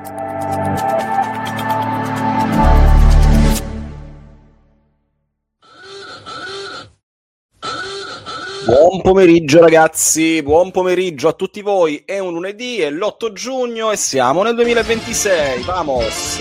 Buon pomeriggio ragazzi, buon pomeriggio a tutti voi, è un lunedì, è l'8 giugno e siamo nel 2026, vamos!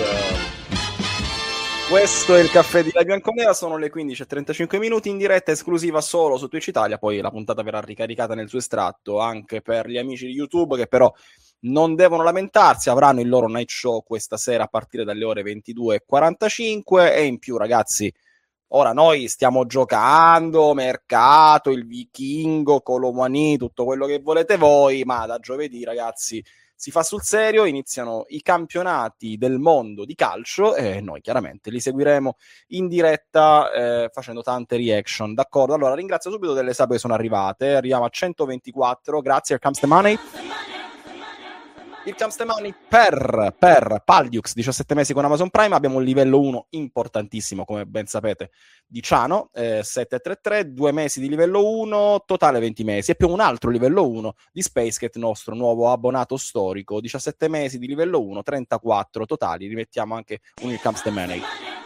Questo è il caffè di La Bianconera, sono le 15:35 minuti in diretta esclusiva solo su Twitch Italia, poi la puntata verrà ricaricata nel suo estratto anche per gli amici di YouTube che però non devono lamentarsi, avranno il loro night show questa sera a partire dalle ore 22:45 e in più ragazzi... Ora noi stiamo giocando, mercato, il vichingo, Colomani, tutto quello che volete voi, ma da giovedì ragazzi si fa sul serio, iniziano i campionati del mondo di calcio e noi chiaramente li seguiremo in diretta facendo tante reaction, d'accordo? Allora ringrazio subito delle sub che sono arrivate, arriviamo a 124, grazie, here comes the money. Il Comes the Money per Paldiux, 17 mesi con Amazon Prime, abbiamo un livello 1 importantissimo, come ben sapete, di Ciano, 733, 2 mesi di livello 1, totale 20 mesi, e più un altro livello 1 di SpaceCat, nostro nuovo abbonato storico, 17 mesi di livello 1, 34 totali, rimettiamo anche un Il Comes the Money.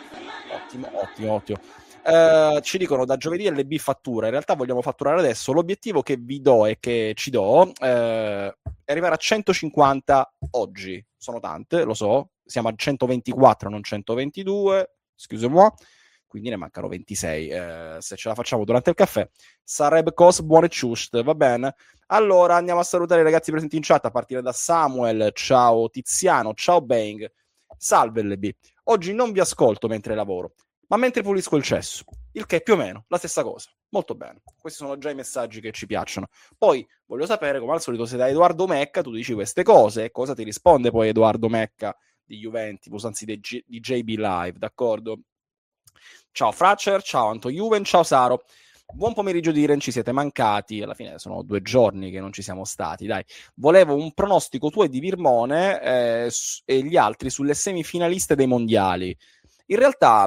Ottimo. Ci dicono da giovedì LB fattura, in realtà vogliamo fatturare adesso, l'obiettivo che vi do e che ci do è arrivare a 150 oggi, sono tante, lo so, siamo a 124 non 122, scusez-moi, quindi ne mancano 26, se ce la facciamo durante il caffè sarebbe cos buone ciust, va bene? Allora andiamo a salutare i ragazzi presenti in chat a partire da Samuel, ciao Tiziano, ciao Bang, salve LB, oggi non vi ascolto mentre lavoro, ma mentre pulisco il cesso, il che è più o meno la stessa cosa. Molto bene, questi sono già i messaggi che ci piacciono. Poi voglio sapere, come al solito, se da Edoardo Mecca tu dici queste cose, cosa ti risponde poi Edoardo Mecca di Juventus, anzi di JB Live, d'accordo? Ciao Fraccer, ciao Anto Juven, ciao Saro. Buon pomeriggio di Iren, ci siete mancati, alla fine sono 2 giorni che non ci siamo stati, dai. Volevo un pronostico tuo e di Virmone e gli altri sulle semifinaliste dei mondiali. In realtà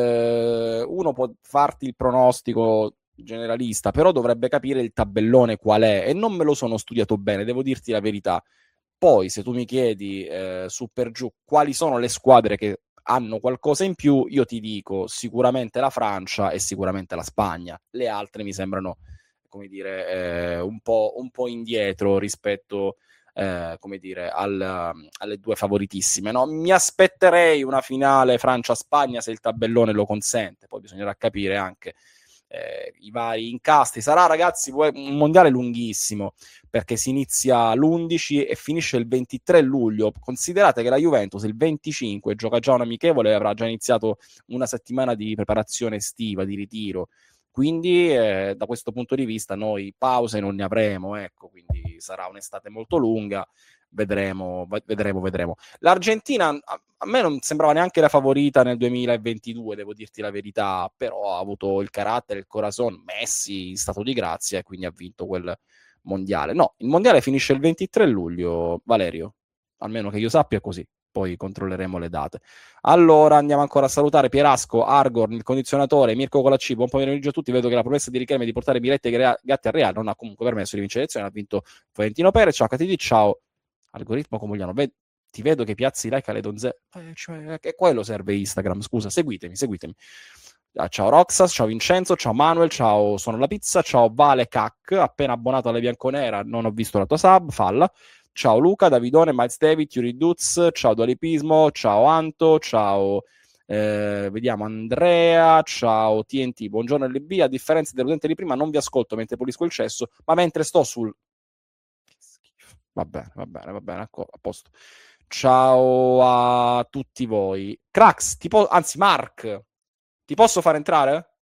uno può farti il pronostico generalista, però dovrebbe capire il tabellone qual è e non me lo sono studiato bene, devo dirti la verità. Poi se tu mi chiedi su per giù quali sono le squadre che hanno qualcosa in più, io ti dico sicuramente la Francia e sicuramente la Spagna. Le altre mi sembrano, come dire, un po' indietro rispetto come dire, alle due favoritissime, no? Mi aspetterei una finale Francia-Spagna se il tabellone lo consente, poi bisognerà capire anche i vari incastri. Sarà ragazzi un mondiale lunghissimo perché si inizia l'11 e finisce il 23 luglio. Considerate che la Juventus il 25 gioca già un amichevole e avrà già iniziato una settimana di preparazione estiva, di ritiro. Quindi da questo punto di vista noi pause non ne avremo, ecco, quindi sarà un'estate molto lunga, vedremo. L'Argentina a me non sembrava neanche la favorita nel 2022, devo dirti la verità, però ha avuto il carattere, il corazon, Messi in stato di grazia e quindi ha vinto quel mondiale. No, il mondiale finisce il 23 luglio, Valerio, almeno che io sappia è così. Poi controlleremo le date. Allora andiamo ancora a salutare Pierasco, Argorn, il condizionatore, Mirko Colacci, buon pomeriggio a tutti. Vedo che la promessa di Riquelme di portare Birette e Gatti al Real non ha comunque permesso di vincere l'elezione, ha vinto Florentino Perez. Ciao KTD, ciao Algoritmo Comugliano, ti vedo che piazzi like alle donzelle, cioè, che quello serve Instagram, scusa, seguitemi. Ciao Roxas, ciao Vincenzo, ciao Manuel, ciao Sono la Pizza, ciao Vale Cac, appena abbonato alle Bianconera, non ho visto la tua sub, falla. Ciao Luca, Davidone, Miles David, Yuri Duz, ciao Dualipismo, ciao Anto, ciao vediamo Andrea, ciao TNT, buongiorno LB, a differenza dell'utente di prima non vi ascolto mentre pulisco il cesso, ma mentre sto sul... Va bene, a posto. Ciao a tutti voi. Crax, anzi Mark, ti posso far entrare?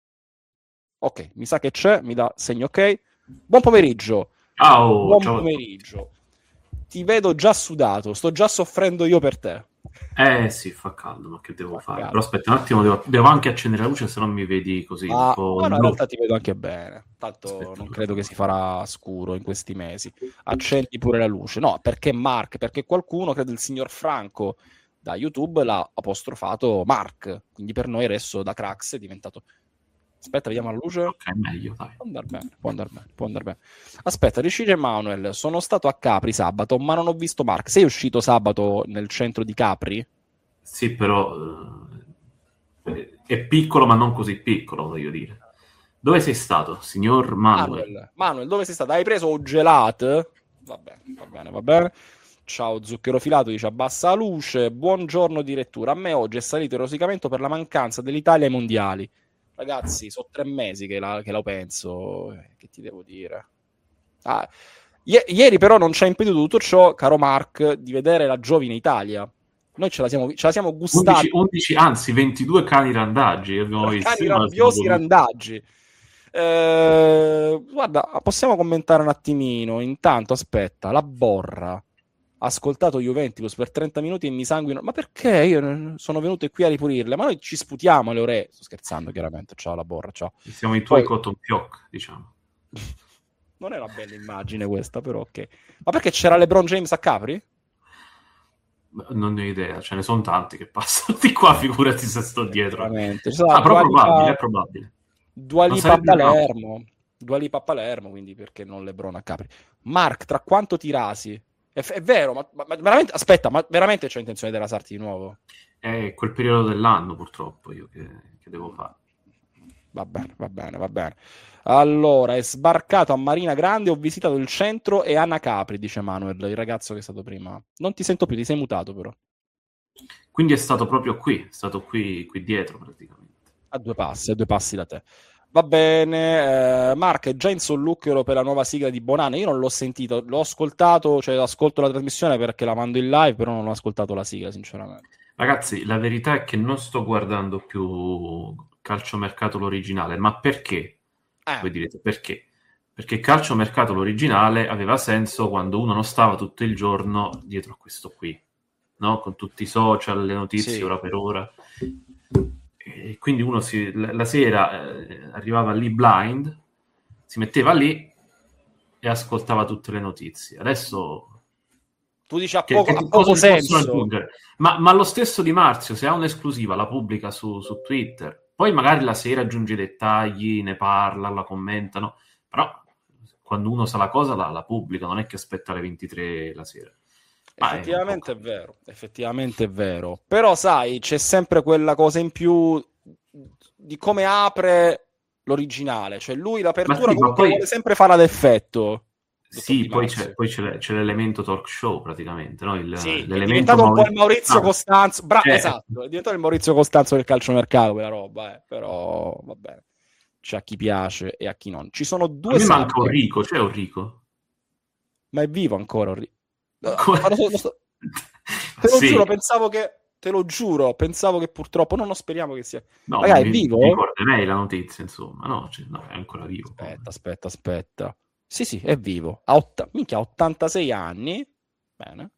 Ok, mi sa che c'è, mi dà segno ok. Buon pomeriggio. Ciao. Pomeriggio. Ti vedo già sudato, sto già soffrendo io per te. Sì, fa caldo, ma che devo fare? Però aspetta un attimo, devo anche accendere la luce, se non mi vedi così un po'. No, in realtà ti vedo anche bene. Tanto aspetta, non credo che si farà scuro in questi mesi. Accendi pure la luce. No, perché Mark? Perché qualcuno, credo il signor Franco da YouTube, l'ha apostrofato Mark. Quindi per noi adesso da Crax è diventato Aspetta, vediamo la luce. Ok, meglio, dai. Può andar bene. Aspetta, Ricci Emanuel, sono stato a Capri sabato, ma non ho visto Mark. Sei uscito sabato nel centro di Capri? Sì, però è piccolo, ma non così piccolo, voglio dire. Dove sei stato, signor Manuel? Manuel, dove sei stato? Hai preso gelato? Va bene. Ciao Zucchero Filato, dice abbassa la luce. Buongiorno direttura. A me oggi è salito il rosicamento per la mancanza dell'Italia ai mondiali. Ragazzi, sono 3 mesi che lo penso. Che ti devo dire? Ieri però non ci ha impedito tutto ciò, caro Mark, di vedere la giovine Italia. Noi ce la siamo gustati. 11, anzi 22 cani randaggi. Cani rabbiosi randaggi. Guarda, possiamo commentare un attimino. Intanto, aspetta, la Borra ha ascoltato Juventus per 30 minuti e mi sanguino. Ma perché io sono venuto qui a ripulirle? Ma noi ci sputiamo le orecchie. Sto scherzando, chiaramente. Ciao, la Borra, ciao. Siamo i tuoi cotton fioc, diciamo. Non è una bella immagine questa, però ok. Ma perché c'era LeBron James a Capri? Non ne ho idea, ce ne sono tanti che passano di qua, figurati se sto dietro. Però probabile, è probabile. Dua Lipa a Palermo, quindi perché non LeBron a Capri? Mark, tra quanto ti rasi? È vero, ma veramente, aspetta, ma veramente c'ho intenzione di rasarti di nuovo? È quel periodo dell'anno, purtroppo, io che devo fare. Va bene. Allora, è sbarcato a Marina Grande, ho visitato il centro e Anna Capri, dice Manuel, il ragazzo che è stato prima. Non ti sento più, ti sei mutato però. Quindi è stato proprio qui, è stato qui dietro praticamente. A due passi da te. Va bene, Mark è già in solluchero per la nuova sigla di Bonanno. Io non l'ho sentito, l'ho ascoltato, cioè ascolto la trasmissione perché la mando in live, però non ho ascoltato la sigla, sinceramente. Ragazzi, la verità è che non sto guardando più Calciomercato l'originale, ma perché? Voi direte perché? Perché Calciomercato l'originale aveva senso quando uno non stava tutto il giorno dietro a questo qui, no? Con tutti i social, le notizie ora per ora. E quindi uno la sera arrivava lì blind, si metteva lì e ascoltava tutte le notizie. Adesso tu dici a poco senso. Ma lo stesso Di Marzio, se ha un'esclusiva, la pubblica su Twitter, poi magari la sera aggiunge dettagli, ne parla, la commentano, però quando uno sa la cosa la pubblica, non è che aspetta alle 23 la sera. Effettivamente è vero. Però sai, c'è sempre quella cosa in più di come apre l'originale, cioè lui l'apertura comunque vuole sempre fare ad effetto. Sì, poi c'è l'elemento talk show praticamente, no? È diventato un po' il Maurizio Costanzo, esatto, è diventato il Maurizio Costanzo del calciomercato quella roba, però va bene, c'è a chi piace e a chi non. Ci sono due. A me manca Enrico, c'è Enrico? Ma è vivo ancora Enrico? Te lo giuro, pensavo che purtroppo non speriamo che sia. No, è vivo? Ricorderei la notizia, insomma. No, è ancora vivo. Aspetta. Sì, è vivo. Ha 86 anni. Bene.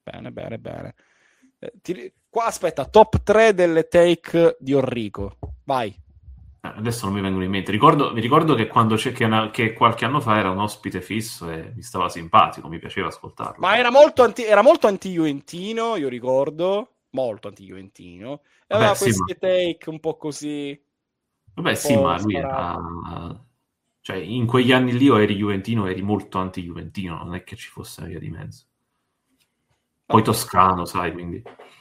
Qua aspetta, top 3 delle take di Enrico. Vai. Adesso non mi vengono in mente. Vi ricordo che quando che qualche anno fa era un ospite fisso e mi stava simpatico, mi piaceva ascoltarlo. Ma era molto anti-juventino, io ricordo. Molto anti-juventino. E aveva queste take un po' così. Vabbè, sì, ma lui era... Cioè, in quegli anni lì o eri juventino o eri molto anti-juventino, non è che ci fosse una via di mezzo. Poi toscano, sai, quindi...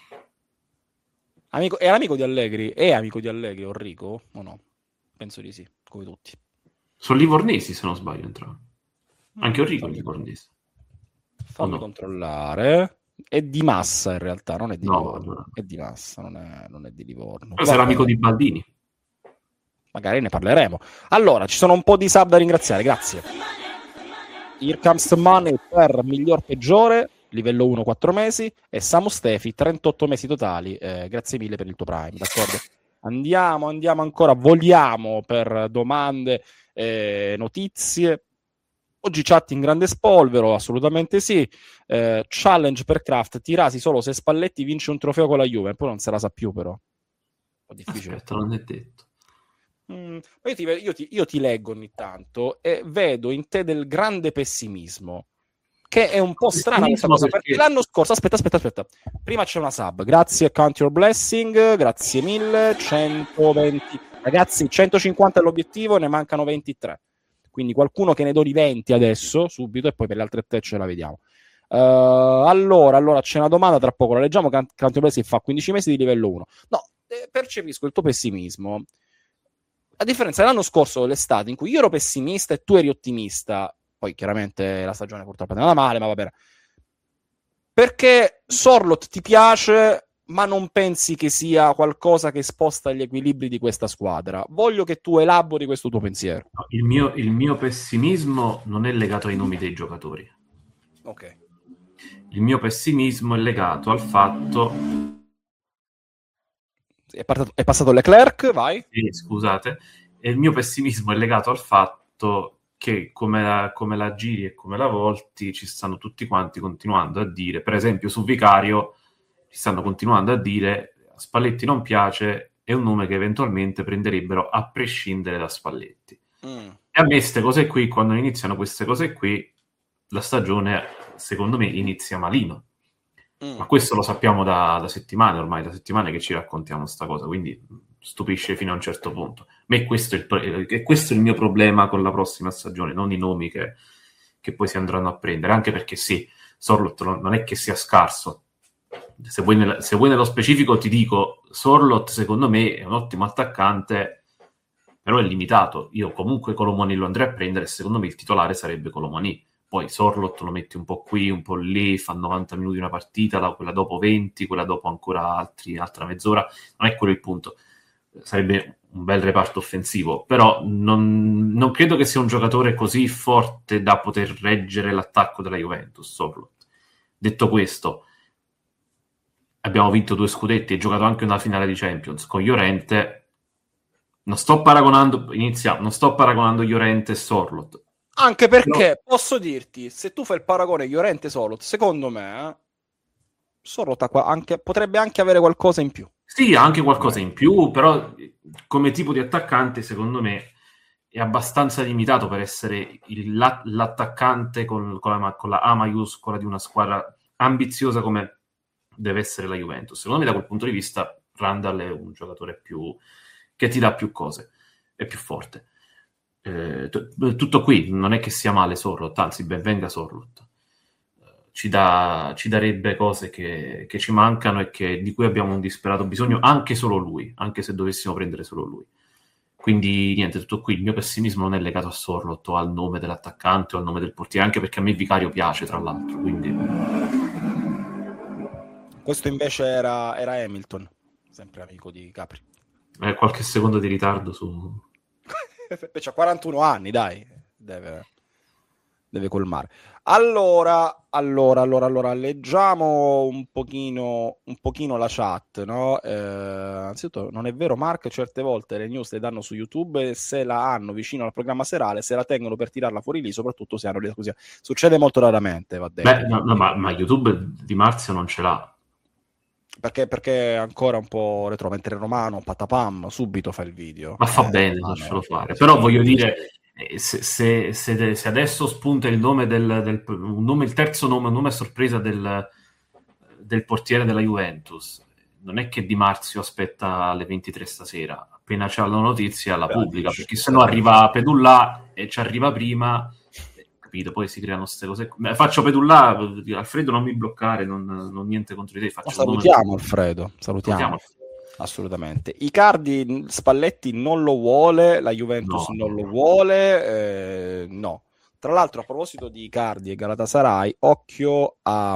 Era amico di Allegri? È amico di Allegri, Enrico? O no? Penso di sì, come tutti. Sono livornesi, se non sbaglio, entrambi. Anche Enrico è livornese. Fammi controllare. È di Massa, in realtà, non è di Livorno. No. È di Massa, non è di Livorno. Però sei amico di Baldini. Magari ne parleremo. Allora, ci sono un po' di sub da ringraziare, grazie. Here Comes Money per miglior peggiore, livello 1 4 mesi, e Samu Stefi 38 mesi totali. Grazie mille per il tuo Prime, d'accordo? Andiamo ancora, voliamo per domande, notizie. Oggi chat in grande spolvero, assolutamente sì. Challenge per Craft, ti rasi solo se Spalletti vince un trofeo con la Juve, poi non se la sa più però. Un po' difficile. Aspetta, non è detto. Io ti leggo ogni tanto e vedo in te del grande pessimismo, che è un po' strana questa cosa, perché l'anno scorso, aspetta, prima c'è una sub, grazie Count Your Blessing, grazie mille, 120, Ragazzi, 150 è l'obiettivo, ne mancano 23. Quindi qualcuno che ne doni 20 adesso, subito, e poi per le altre 3 ce la vediamo. Allora, c'è una domanda, tra poco la leggiamo. Canto Presi fa 15 mesi di livello 1. No, percepisco il tuo pessimismo. A differenza dell'anno scorso, l'estate, in cui io ero pessimista e tu eri ottimista, poi chiaramente la stagione purtroppo è andata male, ma va bene. Perché Sorloth ti piace, ma non pensi che sia qualcosa che sposta gli equilibri di questa squadra? Voglio che tu elabori questo tuo pensiero. No, il mio pessimismo non è legato ai nomi dei giocatori. Ok. Il mio pessimismo è legato al fatto... È passato Leclerc, vai. Sì, scusate. E il mio pessimismo è legato al fatto che come la giri e come la volti ci stanno tutti quanti continuando a dire, per esempio su Vicario ci stanno continuando a dire a Spalletti non piace, è un nome che eventualmente prenderebbero a prescindere da Spalletti. E a me queste cose qui, quando iniziano queste cose qui, la stagione secondo me inizia malino. Ma questo lo sappiamo da settimane ormai, da settimane che ci raccontiamo sta cosa, quindi stupisce fino a un certo punto. A me questo è il mio problema con la prossima stagione, non i nomi che poi si andranno a prendere, anche perché sì, Sorloth non è che sia scarso. Se vuoi nello specifico ti dico, Sorloth secondo me è un ottimo attaccante, però è limitato. Io comunque Colomoni lo andrei a prendere e secondo me il titolare sarebbe Colomoni. Poi Sorloth lo metti un po' qui, un po' lì, fa 90 minuti una partita, quella dopo 20, quella dopo ancora altra mezz'ora. Non è quello il punto. Sarebbe un bel reparto offensivo, però non credo che sia un giocatore così forte da poter reggere l'attacco della Juventus, Sorloth. Detto questo, abbiamo vinto 2 scudetti e giocato anche una finale di Champions con Llorente. Non sto paragonando Llorente e Sorloth. Anche perché, posso dirti, se tu fai il paragone Llorente-Sorloth, secondo me Sorloth potrebbe anche avere qualcosa in più. Sì, anche qualcosa in più, però come tipo di attaccante, secondo me, è abbastanza limitato per essere l'attaccante con la A maiuscola di una squadra ambiziosa come deve essere la Juventus. Secondo me, da quel punto di vista, Randall è un giocatore che ti dà più cose, è più forte. Tutto qui, non è che sia male Sorloth, anzi ben venga Sorloth, ci darebbe cose che ci mancano e di cui abbiamo un disperato bisogno, anche solo lui, anche se dovessimo prendere solo lui. Quindi niente, tutto qui, il mio pessimismo non è legato a Sorloth o al nome dell'attaccante o al nome del portiere, anche perché a me Vicario piace tra l'altro, quindi... Questo invece era Hamilton, sempre amico di Capri. Qualche secondo di ritardo su... C'ha 41 anni, dai, deve colmare. Allora, leggiamo un pochino la chat, no? Anzitutto, non è vero, Mark, certe volte le news le danno su YouTube e se la hanno vicino al programma serale, se la tengono per tirarla fuori lì, soprattutto se hanno le esclusive. Succede molto raramente, va detto. Beh, no, ma YouTube di Marzio non ce l'ha. Perché è ancora un po' retro, mentre Romano, patapam, subito fa il video. Ma fa bene, lascialo fare. Però voglio dire, se adesso spunta il nome il terzo nome, un nome a sorpresa del portiere della Juventus, non è che Di Marzio aspetta alle 23 stasera, appena c'ha la notizia la pubblica, perché se no arriva Pedullà e ci arriva prima... Poi si creano queste cose. Faccio Pedullà, Alfredo, non mi bloccare, non niente contro di te. Salutiamo Alfredo, salutiamo. Assolutamente. Icardi, Spalletti non lo vuole, la Juventus non lo vuole, no. Tra l'altro, a proposito di Icardi e Galatasaray, occhio a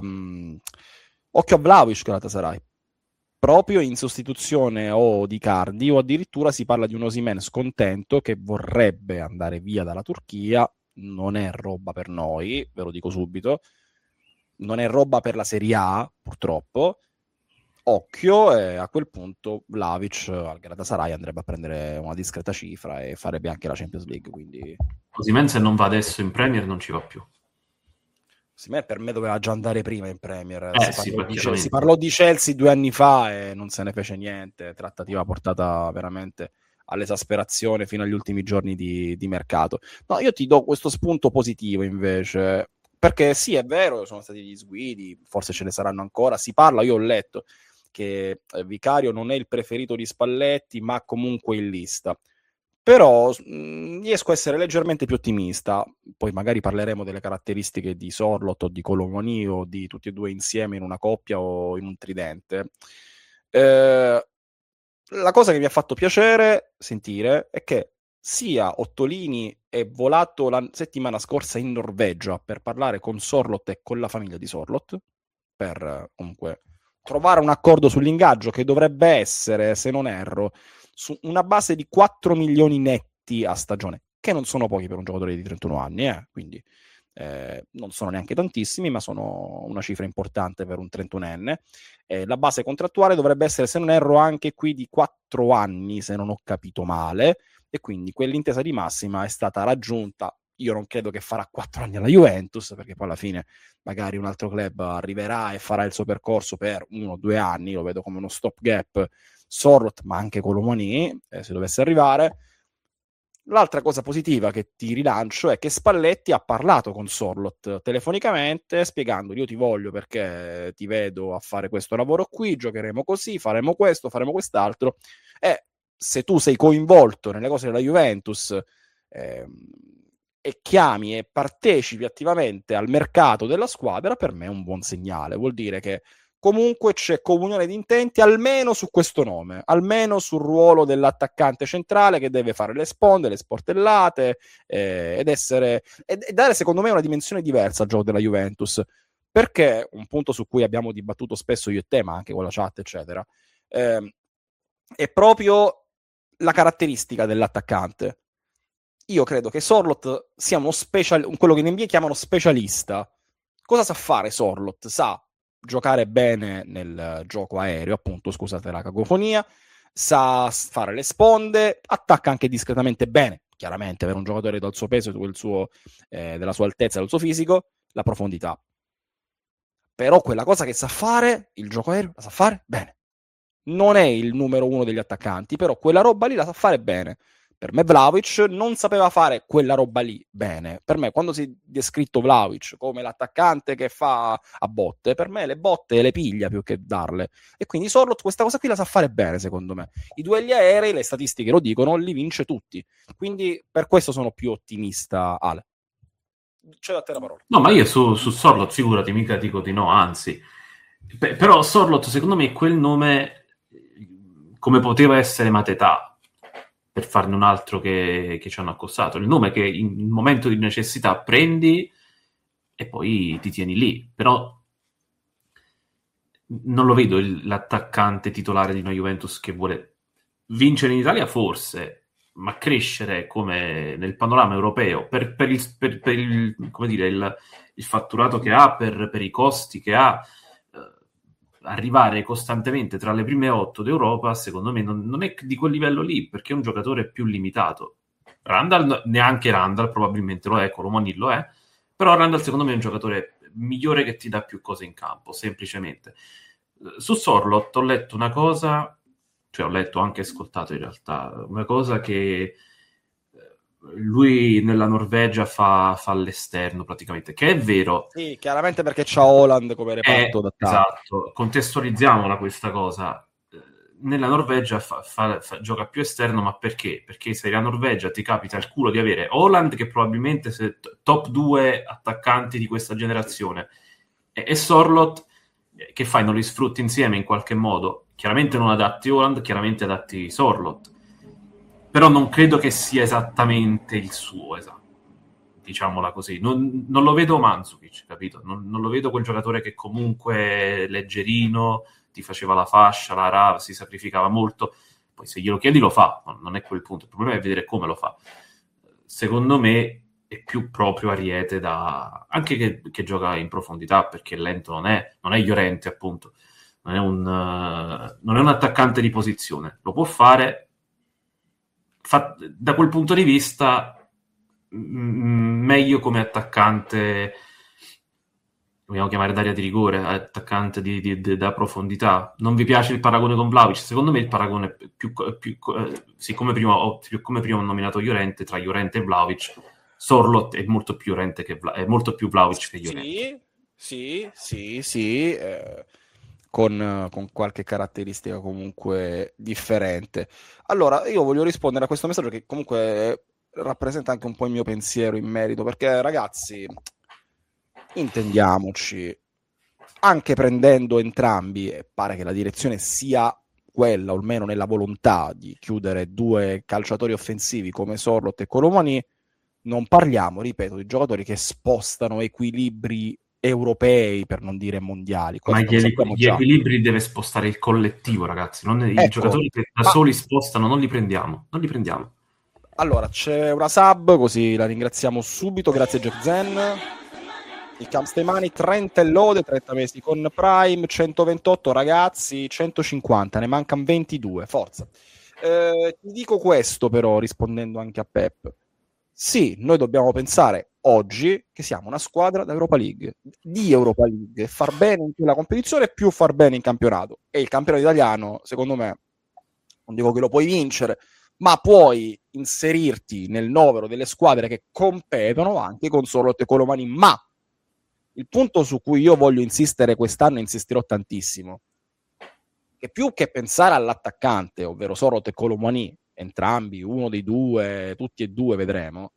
Vlahovic Galatasaray. Proprio in sostituzione o di Icardi, o addirittura si parla di un Osimhen scontento che vorrebbe andare via dalla Turchia. Non è roba per noi, ve lo dico subito, non è roba per la Serie A, purtroppo. Occhio, a quel punto Vlahovic al Galatasaray andrebbe a prendere una discreta cifra e farebbe anche la Champions League, quindi... Osimhen se non va adesso in Premier non ci va più. Osimhen per me doveva già andare prima in Premier. Si parlò di Chelsea 2 anni fa e non se ne fece niente, trattativa portata veramente all'esasperazione fino agli ultimi giorni di mercato. No, io ti do questo spunto positivo invece, perché sì, è vero, sono stati gli sguidi, forse ce ne saranno ancora, si parla, io ho letto che Vicario non è il preferito di Spalletti, ma comunque in lista. Però riesco a essere leggermente più ottimista. Poi magari parleremo delle caratteristiche di Sorloth o di Colomani o di tutti e due insieme in una coppia o in un tridente. La cosa che mi ha fatto piacere sentire è che sia Ottolini è volato la settimana scorsa in Norvegia per parlare con Sorloth e con la famiglia di Sorloth, per comunque trovare un accordo sull'ingaggio che dovrebbe essere, se non erro, su una base di 4 milioni netti a stagione, che non sono pochi per un giocatore di 31 anni, quindi non sono neanche tantissimi, ma sono una cifra importante per un 31enne. La base contrattuale dovrebbe essere, se non erro, anche qui di 4 anni, se non ho capito male, e quindi quell'intesa di massima è stata raggiunta. Io non credo che farà 4 anni alla Juventus, perché poi alla fine magari un altro club arriverà e farà il suo percorso per 1 o 2 anni, lo vedo come uno stopgap Sorloth, ma anche Colomani, se dovesse arrivare. L'altra cosa positiva che ti rilancio è che Spalletti ha parlato con Sorloth telefonicamente, spiegandogli: io ti voglio perché ti vedo a fare questo lavoro qui, giocheremo così, faremo questo, faremo quest'altro, e se tu sei coinvolto nelle cose della Juventus e chiami e partecipi attivamente al mercato della squadra, per me è un buon segnale. Vuol dire che comunque c'è comunione di intenti almeno su questo nome, almeno sul ruolo dell'attaccante centrale che deve fare le sponde, le sportellate ed dare secondo me una dimensione diversa al gioco della Juventus, perché un punto su cui abbiamo dibattuto spesso io e te, ma anche con la chat eccetera, è proprio la caratteristica dell'attaccante. Io credo che Sorloth sia quello che in NBA chiamano specialista. Cosa sa fare Sorloth? Sa giocare bene nel gioco aereo, appunto, scusate la cacofonia, sa fare le sponde, attacca anche discretamente bene, chiaramente per un giocatore dal suo peso, della sua altezza, del suo fisico, la profondità. Però quella cosa che sa fare, il gioco aereo, la sa fare bene. Non è il numero uno degli attaccanti, però quella roba lì la sa fare bene. Per me Vlahovic non sapeva fare quella roba lì bene. Per me, quando si è descritto Vlahovic come l'attaccante che fa a botte, per me le botte le piglia più che darle. E quindi Sorloth questa cosa qui la sa fare bene, secondo me. I duelli aerei, le statistiche lo dicono, li vince tutti. Quindi per questo sono più ottimista, Ale. C'è da te la parola. No, ma io su Sorloth, figurati, mica dico di no, anzi. Però Sorloth, secondo me, quel nome, come poteva essere Matetà, per farne un altro che ci hanno accostato, il nome che in momento di necessità prendi e poi ti tieni lì. Però non lo vedo l'attaccante titolare di una Juventus che vuole vincere in Italia, forse, ma crescere come nel panorama europeo per il, come dire, il fatturato che ha, per i costi che ha, arrivare costantemente tra le prime 8 d'Europa, secondo me non è di quel livello lì, perché è un giocatore più limitato. Neanche Randall probabilmente lo è, Colomani lo è, però Randall secondo me è un giocatore migliore che ti dà più cose in campo, semplicemente. Su Sorloth ho letto una cosa, cioè ho letto, anche ascoltato in realtà, una cosa che lui nella Norvegia fa all'esterno praticamente, che è vero. Sì, chiaramente perché c'ha Haaland come reparto d'attacco. Esatto, contestualizziamola questa cosa. Nella Norvegia gioca più esterno, ma perché? Perché se la Norvegia ti capita il culo di avere Haaland, che probabilmente è top 2 attaccanti di questa generazione, e Sorloth, che fai? Non li sfrutti insieme in qualche modo? Chiaramente non adatti Haaland, chiaramente adatti Sorloth, però non credo che sia esattamente il suo, esatto, diciamola così. Non lo vedo Mandzukic, capito? Non lo vedo quel giocatore che comunque leggerino, ti faceva la fascia, la RAV, si sacrificava molto, poi se glielo chiedi lo fa, non è quel punto, il problema è vedere come lo fa. Secondo me è più proprio Ariete, anche che gioca in profondità, perché lento non è Llorente, appunto, non è un attaccante di posizione, lo può fare. Da quel punto di vista meglio come attaccante, vogliamo chiamare d'area di rigore, attaccante da profondità. Non vi piace il paragone con Vlahovic? Secondo me il paragone come prima ho nominato Llorente, tra Llorente e Vlahovic, Sorloth è molto più Vlahovic che Llorente. Sì. con qualche caratteristica comunque differente. Allora, io voglio rispondere a questo messaggio che comunque rappresenta anche un po' il mio pensiero in merito, perché ragazzi, intendiamoci, anche prendendo entrambi, e pare che la direzione sia quella, o almeno nella volontà di chiudere due calciatori offensivi come Sorloth e Colomani, non parliamo, ripeto, di giocatori che spostano equilibri europei, per non dire mondiali. Ma gli equilibri deve spostare il collettivo, ragazzi. Non i giocatori che da soli spostano, non li prendiamo. Allora, c'è una sub, così la ringraziamo subito. Grazie Jack Zen. Il Camp Steimani, 30 e lode, 30 mesi con Prime, 128 ragazzi, 150, ne mancano 22, forza. Ti dico questo però, rispondendo anche a Pep. Sì, noi dobbiamo pensare oggi che siamo una squadra di Europa League, far bene in quella competizione più far bene in campionato. E il campionato italiano, secondo me, non dico che lo puoi vincere, ma puoi inserirti nel novero delle squadre che competono anche con Sorloth e Colomani. Ma il punto su cui io voglio insistere quest'anno, insisterò tantissimo, che più che pensare all'attaccante, ovvero Sorloth e Colomani, entrambi, uno dei due, tutti e due, vedremo,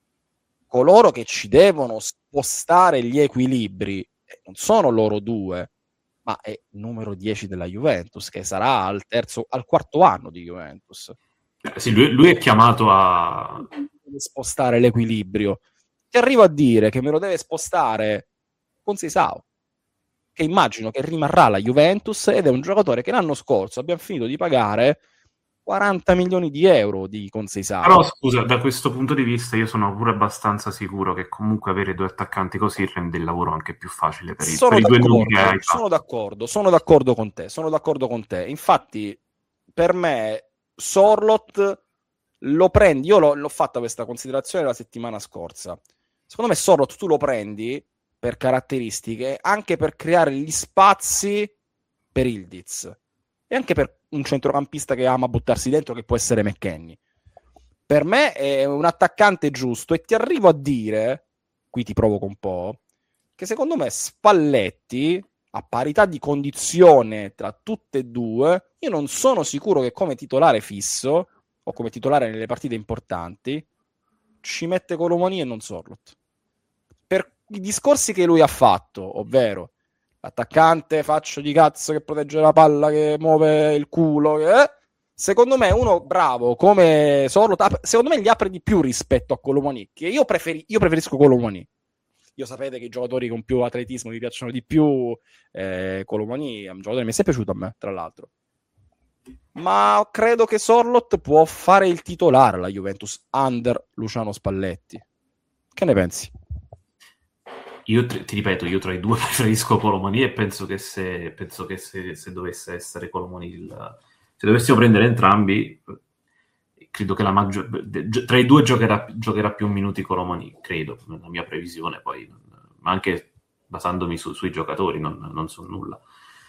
coloro che ci devono spostare gli equilibri non sono loro due, ma è il numero 10 della Juventus, che sarà al quarto anno di Juventus. Sì, lui è chiamato a spostare l'equilibrio. Ti arrivo a dire che me lo deve spostare con Seisao, che immagino che rimarrà alla Juventus, ed è un giocatore che l'anno scorso abbiamo finito di pagare 40 milioni di euro di Conceição. Però scusa, da questo punto di vista io sono pure abbastanza sicuro che comunque avere due attaccanti così rende il lavoro anche più facile per i due nomi che hai fatto. Sono d'accordo con te. Infatti, per me, Sorloth lo prendi, io l'ho fatta questa considerazione la settimana scorsa. Secondo me Sorloth tu lo prendi per caratteristiche, anche per creare gli spazi per Ildiz e anche per un centrocampista che ama buttarsi dentro, che può essere McKennie. Per me è un attaccante giusto, e ti arrivo a dire, qui ti provoco un po', che secondo me Spalletti, a parità di condizione tra tutte e due, io non sono sicuro che come titolare fisso o come titolare nelle partite importanti ci mette Colomani e non Sorloth, per i discorsi che lui ha fatto, ovvero l'attaccante faccio di cazzo che protegge la palla, che muove il culo, secondo me uno bravo come Sorloth, secondo me gli apre di più rispetto a Colomani, che io preferisco Colomani. Io sapete che i giocatori con più atletismo mi piacciono di più. Colomani è un giocatore che mi è sempre piaciuto a me, tra l'altro. Ma credo che Sorloth può fare il titolare alla Juventus under Luciano Spalletti. Che ne pensi? Io ti ripeto, io tra i due preferisco Colomani, e penso che se dovesse essere Colomani se dovessimo prendere entrambi, credo che tra i due giocherà più minuti Colomani, credo, nella mia previsione, poi, ma anche basandomi sui giocatori, non so nulla.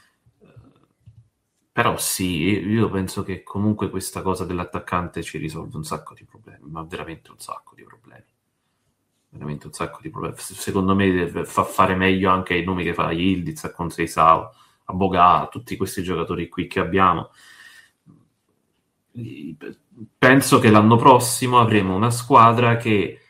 Però sì, io penso che comunque questa cosa dell'attaccante ci risolve un sacco di problemi, ma veramente un sacco di problemi. Veramente un sacco di problemi. Secondo me fa fare meglio anche i nomi che fa Ildiz, a Conceição, a Bogà, tutti questi giocatori qui che abbiamo. Penso che l'anno prossimo avremo una squadra che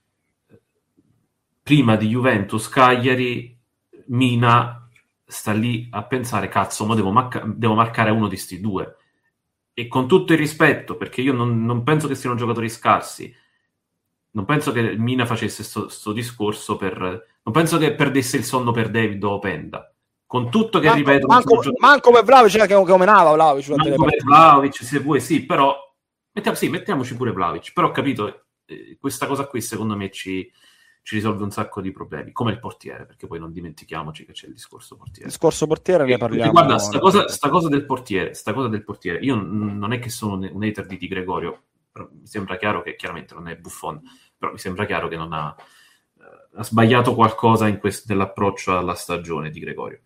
prima di Juventus Cagliari, Mina sta lì a pensare, cazzo, ma devo marcare uno di sti due. E con tutto il rispetto, perché io non penso che siano giocatori scarsi, non penso che Mina facesse sto discorso non penso che perdesse il sonno per David o Openda. Con tutto che ripeto, manco per Vlahovic, che omenava Vlahovic, manco per Vlahovic, se vuoi, sì, però mettiamoci pure Vlahovic. Però ho capito, questa cosa qui secondo me ci risolve un sacco di problemi, come il portiere, perché poi non dimentichiamoci che c'è il discorso portiere. Discorso portiere ne parliamo. Guarda, sta cosa del portiere, io non è che sono un hater di Di Gregorio, però mi sembra chiaro che chiaramente non è Buffon, però mi sembra chiaro che non ha sbagliato qualcosa nell'approccio alla stagione di Gregorio.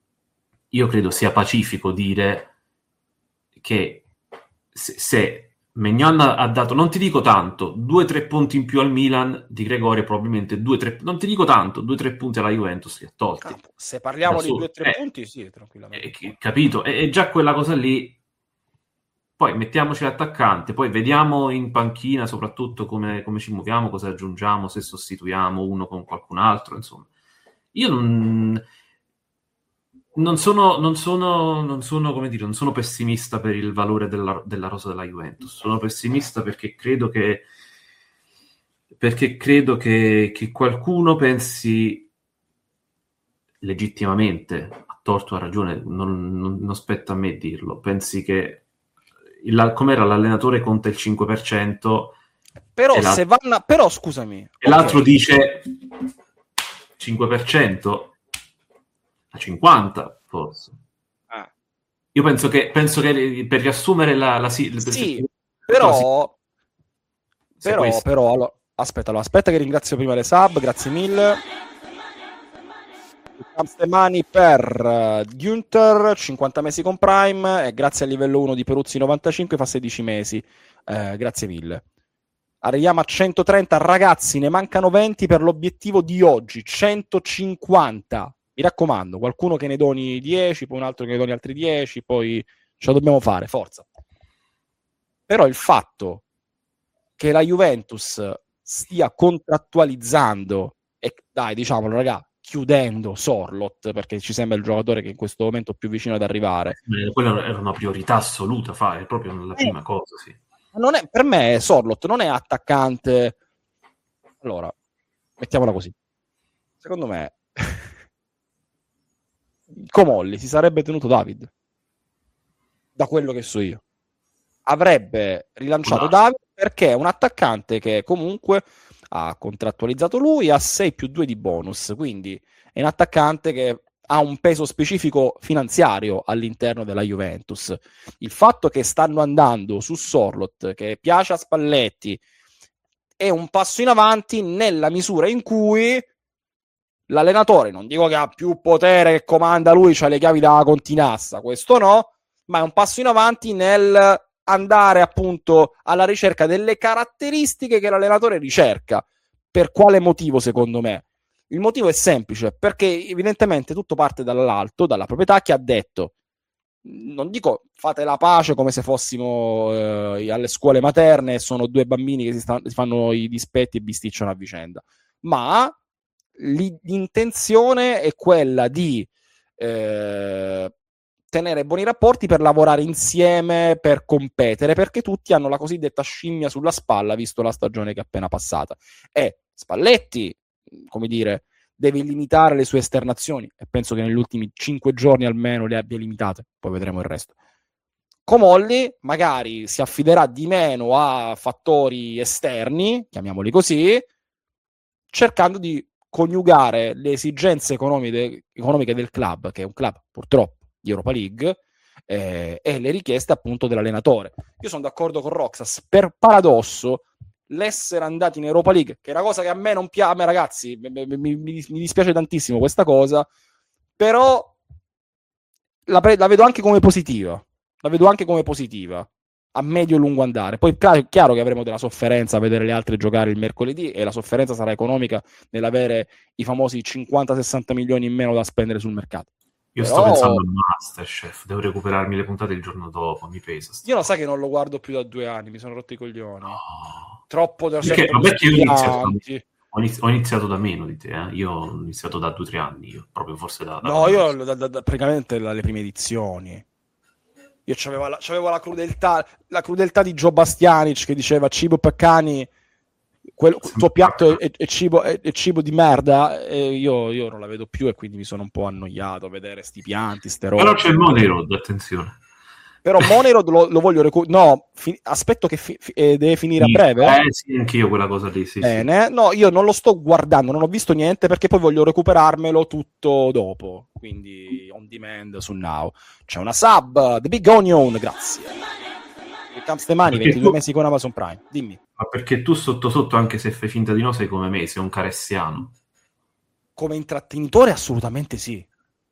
Io credo sia pacifico dire che se Maignan ha dato, non ti dico tanto, 2-3 punti in più al Milan di Gregorio, probabilmente 2-3, non ti dico tanto, 2-3 punti alla Juventus li ha tolti. Se parliamo di 2-3 punti, sì, tranquillamente. Capito? È già quella cosa lì. Poi mettiamoci l'attaccante, poi vediamo in panchina soprattutto come ci muoviamo, cosa aggiungiamo, se sostituiamo uno con qualcun altro, insomma. Io non sono, come dire, non sono pessimista per il valore della rosa della Juventus. Sono pessimista perché credo che qualcuno pensi legittimamente, a torto o a ragione, non spetta a me dirlo, pensi che com'era l'allenatore conta il 5%, però scusami. E l'altro dice 5%. A 50 forse. Io penso che per riassumere però allora, aspetta che ringrazio prima le sub, grazie mille. Stemani per Günther, 50 mesi con Prime, e grazie al livello 1 di Peruzzi 95 fa 16 mesi, grazie mille. Arriviamo a 130, ragazzi, ne mancano 20 per l'obiettivo di oggi, 150. Mi raccomando, qualcuno che ne doni 10, poi un altro che ne doni altri 10, poi ce la dobbiamo fare, forza. Però il fatto che la Juventus stia contrattualizzando, e dai, diciamolo, raga, chiudendo Sorloth, perché ci sembra il giocatore che in questo momento è più vicino ad arrivare. Quella era una priorità assoluta, fare proprio la prima cosa, sì. Non è, per me Sorloth non è attaccante. Allora, mettiamola così. Secondo me Comolli si sarebbe tenuto David, da quello che so io. Avrebbe rilanciato David perché è un attaccante che comunque ha contrattualizzato lui, ha 6+2 di bonus, quindi è un attaccante che ha un peso specifico finanziario all'interno della Juventus. Il fatto che stanno andando su Sorloth, che piace a Spalletti, è un passo in avanti nella misura in cui l'allenatore, non dico che ha più potere, che comanda lui, c'ha le chiavi da continassa, questo no, ma è un passo in avanti nel andare appunto alla ricerca delle caratteristiche che l'allenatore ricerca. Per quale motivo, secondo me? Il motivo è semplice, perché evidentemente tutto parte dall'alto, dalla proprietà, che ha detto, non dico fate la pace come se fossimo alle scuole materne e sono due bambini che si fanno i dispetti e bisticciano a vicenda, ma l'intenzione è quella di tenere buoni rapporti per lavorare insieme, per competere, perché tutti hanno la cosiddetta scimmia sulla spalla, visto la stagione che è appena passata. E Spalletti, come dire, deve limitare le sue esternazioni, e penso che negli ultimi 5 giorni almeno le abbia limitate, poi vedremo il resto. Comolli magari si affiderà di meno a fattori esterni, chiamiamoli così, cercando di coniugare le esigenze economiche del club, che è un club purtroppo di Europa League, e le richieste appunto dell'allenatore. Io sono d'accordo con Roxas, per paradosso l'essere andati in Europa League, che è una cosa che a me non piace, a me ragazzi mi dispiace tantissimo questa cosa, però la vedo anche come positiva, a medio e lungo andare. Poi è chiaro che avremo della sofferenza a vedere le altre giocare il mercoledì, e la sofferenza sarà economica nell'avere i famosi 50-60 milioni in meno da spendere sul mercato. Io sto pensando al Masterchef, devo recuperarmi le puntate il giorno dopo, mi pesa. Io lo sai che non lo guardo più da 2 anni, mi sono rotto i coglioni. No. Troppo da perché io ho iniziato da meno di te, io ho iniziato da 2-3 anni, io proprio forse da no, io praticamente dalle prime edizioni. Io c'avevo la crudeltà di Joe Bastianic che diceva cibo per cani, il tuo piatto è cibo di merda, e io non la vedo più, e quindi mi sono un po' annoiato a vedere sti pianti, ste robe. Però c'è il Moneyrod, attenzione. Però Moneyrod lo voglio no, aspetto che deve finire a breve. Sì, anch'io quella cosa lì, sì. Bene, sì. No, io non lo sto guardando, non ho visto niente, perché poi voglio recuperarmelo tutto dopo, quindi on demand su Now. C'è una sub, The Big Onion, grazie. Il Camps de Mani, 22 mesi con Amazon Prime, dimmi. Ma perché tu sotto, anche se fai finta di no, sei come me, sei un caressiano. Come intrattenitore assolutamente sì.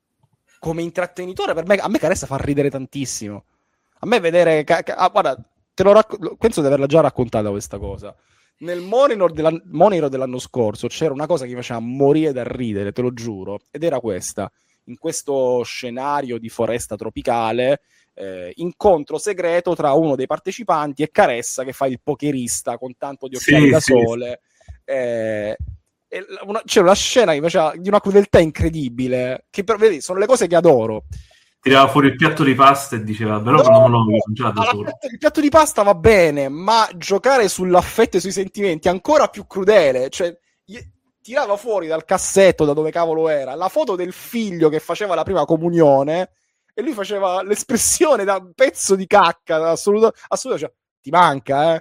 Come intrattenitore a me Caressa fa ridere tantissimo. A me vedere guarda, penso di averla già raccontata questa cosa. Nel monitor dell'anno scorso c'era una cosa che mi faceva morire da ridere, te lo giuro, ed era questa. In questo scenario di foresta tropicale, incontro segreto tra uno dei partecipanti e Caressa che fa il pokerista con tanto di occhiali da sole. C'era una scena che faceva di una crudeltà incredibile, che vedi, sono le cose che adoro. Tirava fuori il piatto di pasta e diceva però non me lo voglio mangiare da solo. Il piatto di pasta va bene, ma giocare sull'affetto e sui sentimenti è ancora più crudele. Cioè, tirava fuori dal cassetto, da dove cavolo era, la foto del figlio che faceva la prima comunione e lui faceva l'espressione da pezzo di cacca assoluto, cioè, ti manca,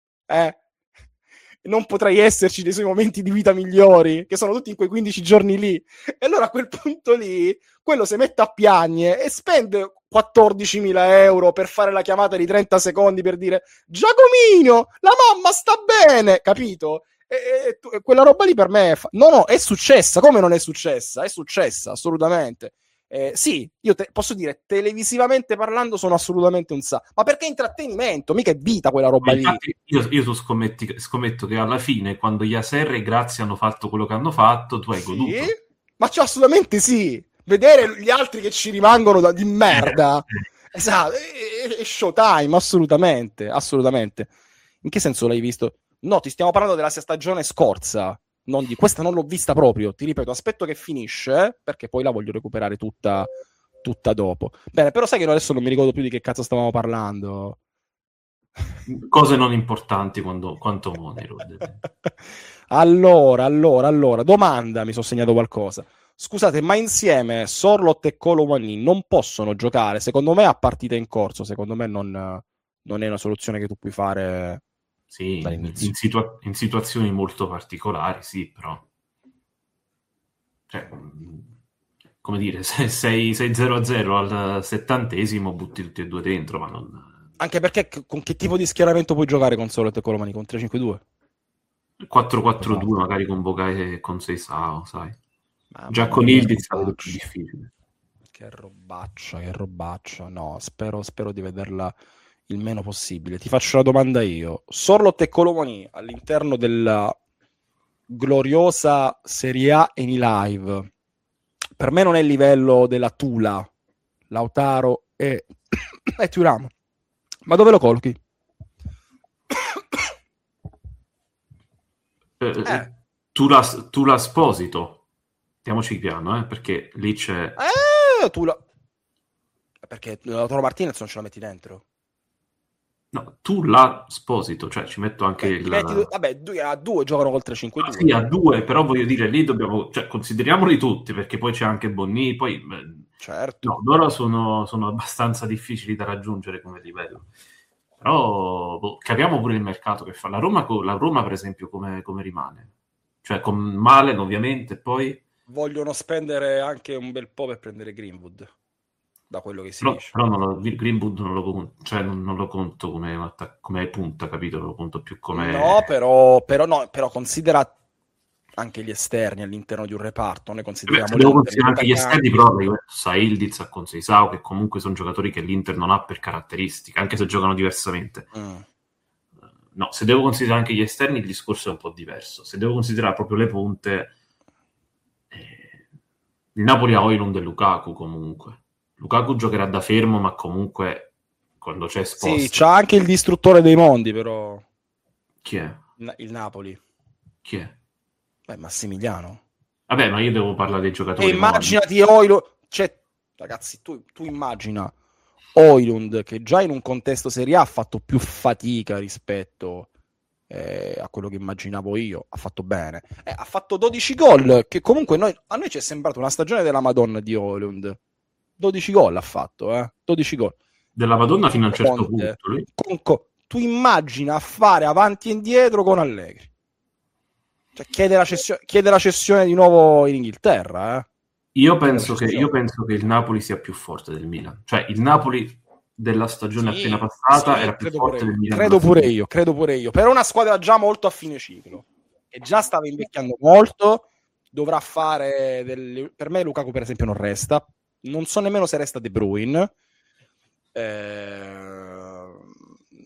non potrai esserci nei suoi momenti di vita migliori, che sono tutti in quei 15 giorni lì. E allora a quel punto lì, quello si mette a piagne e spende 14.000 euro per fare la chiamata di 30 secondi per dire Giacomino, la mamma sta bene, capito? E quella roba lì per me no, è successa. Come non è successa? È successa, assolutamente. Sì, io posso dire, televisivamente parlando sono assolutamente un ma perché è intrattenimento, mica è vita quella roba lì. Io scommetto che alla fine, quando gli Aser e Grazia hanno fatto quello che hanno fatto, tu hai goduto. Ma cioè, assolutamente sì. Vedere gli altri che ci rimangono di merda. Esatto, è showtime, assolutamente. In che senso l'hai visto? No, ti stiamo parlando della stagione scorsa. Non di questa, non l'ho vista proprio, ti ripeto, aspetto che finisce perché poi la voglio recuperare tutta dopo. Bene, però sai che adesso non mi ricordo più di che cazzo stavamo parlando. Cose non importanti quanto Monirod. allora, domanda, mi sono segnato qualcosa. Scusate, ma insieme Sorlot e Colo Wani non possono giocare, secondo me, a partita in corso. Secondo me non è una soluzione che tu puoi fare. Sì, in situazioni molto particolari, sì, però. Cioè, come dire, se sei 0-0 al 70° butti tutti e due dentro, ma non... Anche perché con che tipo di schieramento puoi giocare con Sorlot e Colomani? Con 3-5-2? 4-4-2, magari con Bogai e con Seisao, sai. Già con Ildiz è più difficile. Che robaccia. No, spero di vederla il meno possibile. Ti faccio la domanda io. Sorlot e Colomani all'interno della gloriosa Serie A Eni Live per me non è il livello della Tula, Lautaro e Thuram. Ma dove lo collochi? Tu la Sposito. Diamoci piano, perché lì c'è... Tula. Perché Lautaro Martinez non ce la metti dentro. No, tu la Sposito, cioè ci metto anche a due giocano col 3-5-2. Sì, a due, però voglio dire, lì dobbiamo, cioè, consideriamoli tutti, perché poi c'è anche Bonni, poi certo. No, loro sono abbastanza difficili da raggiungere come livello. Però capiamo pure il mercato che fa. La Roma per esempio, come rimane? Cioè, con Malen ovviamente, poi... Vogliono spendere anche un bel po' per prendere Greenwood. Da quello che si dice. Però Greenwood non lo conto come punta, capito? Lo conto più come... No, però considera anche gli esterni all'interno di un reparto. Noi consideriamo devo considerare anche gli esterni, però sai Ildiz a Conceicao, che comunque sono giocatori che l'Inter non ha per caratteristiche, anche se giocano diversamente. No, se devo considerare anche gli esterni il discorso è un po' diverso. Se devo considerare proprio le punte, il Napoli ha Højlund e Lukaku comunque. Lukaku giocherà da fermo, ma comunque quando c'è esposto... Sì, c'ha anche il distruttore dei mondi, però... Chi è? Il Napoli. Chi è? Beh, Massimiliano. Vabbè, ma io devo parlare dei giocatori. E immaginati Højlund... Cioè, ragazzi, tu immagina Højlund, che già in un contesto Serie A ha fatto più fatica rispetto a quello che immaginavo io. Ha fatto bene. Ha fatto 12 gol, che comunque a noi ci è sembrato una stagione della Madonna di Højlund. 12 gol ha fatto, 12 gol. Della Madonna fino a un certo punto. Tu immagina fare avanti e indietro con Allegri. Cioè, chiede la cessione di nuovo in Inghilterra. Io penso che il Napoli sia più forte del Milan. Cioè, il Napoli della stagione appena passata era più forte del Milan. Credo pure io. Per una squadra già molto a fine ciclo, che già stava invecchiando molto, dovrà fare per me Lukaku per esempio non resta. Non so nemmeno se resta De Bruyne.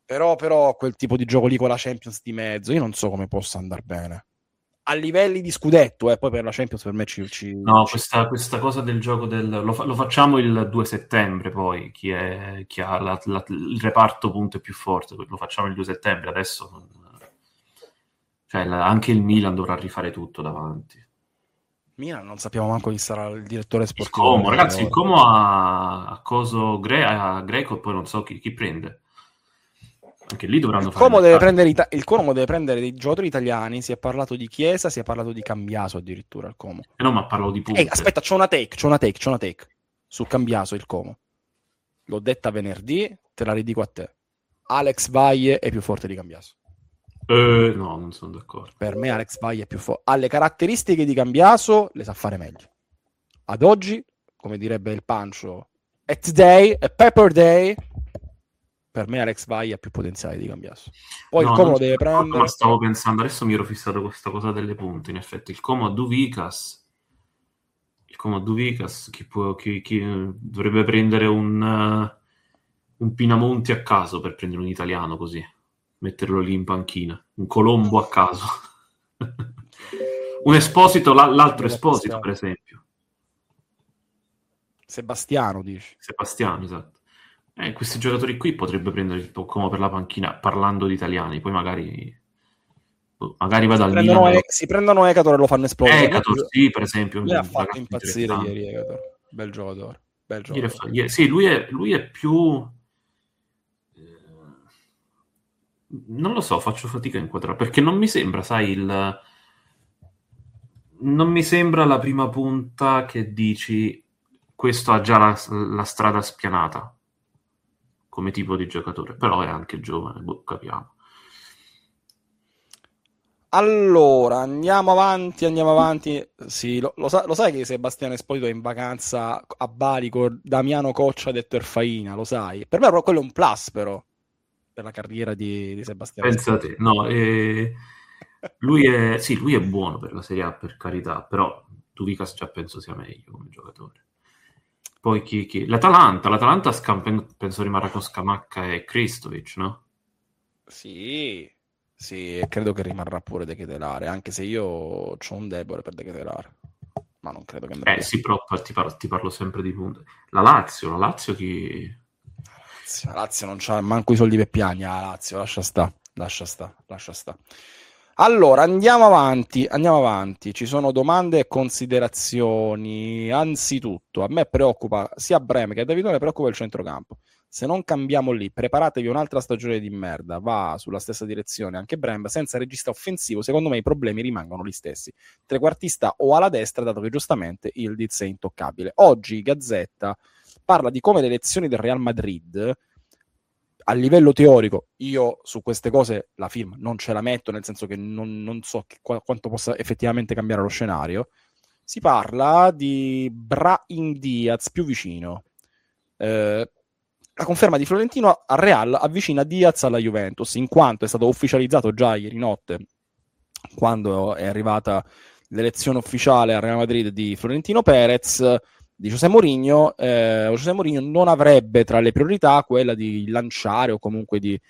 Però quel tipo di gioco lì con la Champions di mezzo, io non so come possa andare bene. A livelli di scudetto, poi per la Champions per me No, questa cosa del gioco lo facciamo il 2 settembre poi, chi ha il reparto punto più forte, lo facciamo il 2 settembre, adesso cioè, anche il Milan dovrà rifare tutto davanti. Milan non sappiamo manco chi sarà il direttore sportivo. Il Como, ragazzi, il Como a coso Greco, poi non so chi prende. Anche lì dovranno fare il Como deve prendere dei giocatori italiani. Si è parlato di Chiesa, si è parlato di Cambiaso addirittura il Como. No, ma parlo di punte. Aspetta, c'ho una take sul Cambiaso il Como. L'ho detta venerdì, te la ridico a te. Alex Valle è più forte di Cambiaso. No, non sono d'accordo. Per me Alex Valle è più forte. Ha le caratteristiche di Cambiaso, le sa fare meglio. Ad oggi, come direbbe il Pancio, a Pepper Day, per me Alex Valle ha più potenziale di Cambiaso. Poi il Como lo deve prendere. Ma stavo pensando, adesso mi ero fissato con questa cosa delle punte. In effetti, il Como a Duvicas, chi dovrebbe prendere un Pinamonti a caso per prendere un italiano così, metterlo lì in panchina, un Colombo a caso. Un Esposito, l'altro Esposito, per esempio. Sebastiano, dici? Sebastiano, esatto. Questi giocatori qui potrebbe prendere il Como per la panchina parlando di italiani, poi magari vada al Milan. Si prendono Ecator e lo fanno esplodere. Ecator, sì, per esempio. Lui ha fatto impazzire ieri Ecator. Bel giocatore. Sì, lui è più... non lo so, faccio fatica a inquadrare, perché non mi sembra, sai, non mi sembra la prima punta che dici questo ha già la strada spianata come tipo di giocatore, però è anche giovane, capiamo. Allora, andiamo avanti. Sì, lo sai che Sebastiano Esposito è in vacanza a Bali con Damiano Coccia detto Erfaina, lo sai? Per me quello è un plus, però, per la carriera di Sebastiano Esposito. Pensa a te, no, lui è buono per la Serie A, per carità, però Duvicas già penso sia meglio come giocatore. Poi chi? L'Atalanta penso rimarrà con Scamacca e Kristovic, no? Sì, credo che rimarrà pure De Ketelare, anche se io ho un debole per De Ketelare, ma non credo che andrà sì, però ti parlo sempre di punte. La Lazio chi? La Lazio non c'ha manco i soldi per piagna, la Lazio, lascia sta. Allora, andiamo avanti. Ci sono domande e considerazioni. Anzitutto, a me preoccupa sia Breme che a Davidone preoccupa il centrocampo. Se non cambiamo lì, preparatevi un'altra stagione di merda, va sulla stessa direzione anche Breme, senza regista offensivo, secondo me i problemi rimangono gli stessi. Trequartista o alla destra, dato che giustamente Ildiz è intoccabile. Oggi Gazzetta parla di come le elezioni del Real Madrid, a livello teorico, io su queste cose la firma non ce la metto, nel senso che non so quanto possa effettivamente cambiare lo scenario. Si parla di Brahim Diaz più vicino. La conferma di Florentino al Real avvicina Diaz alla Juventus, in quanto è stato ufficializzato già ieri notte, quando è arrivata l'elezione ufficiale al Real Madrid di Florentino Perez, di José Mourinho. José Mourinho non avrebbe tra le priorità quella di lanciare o comunque di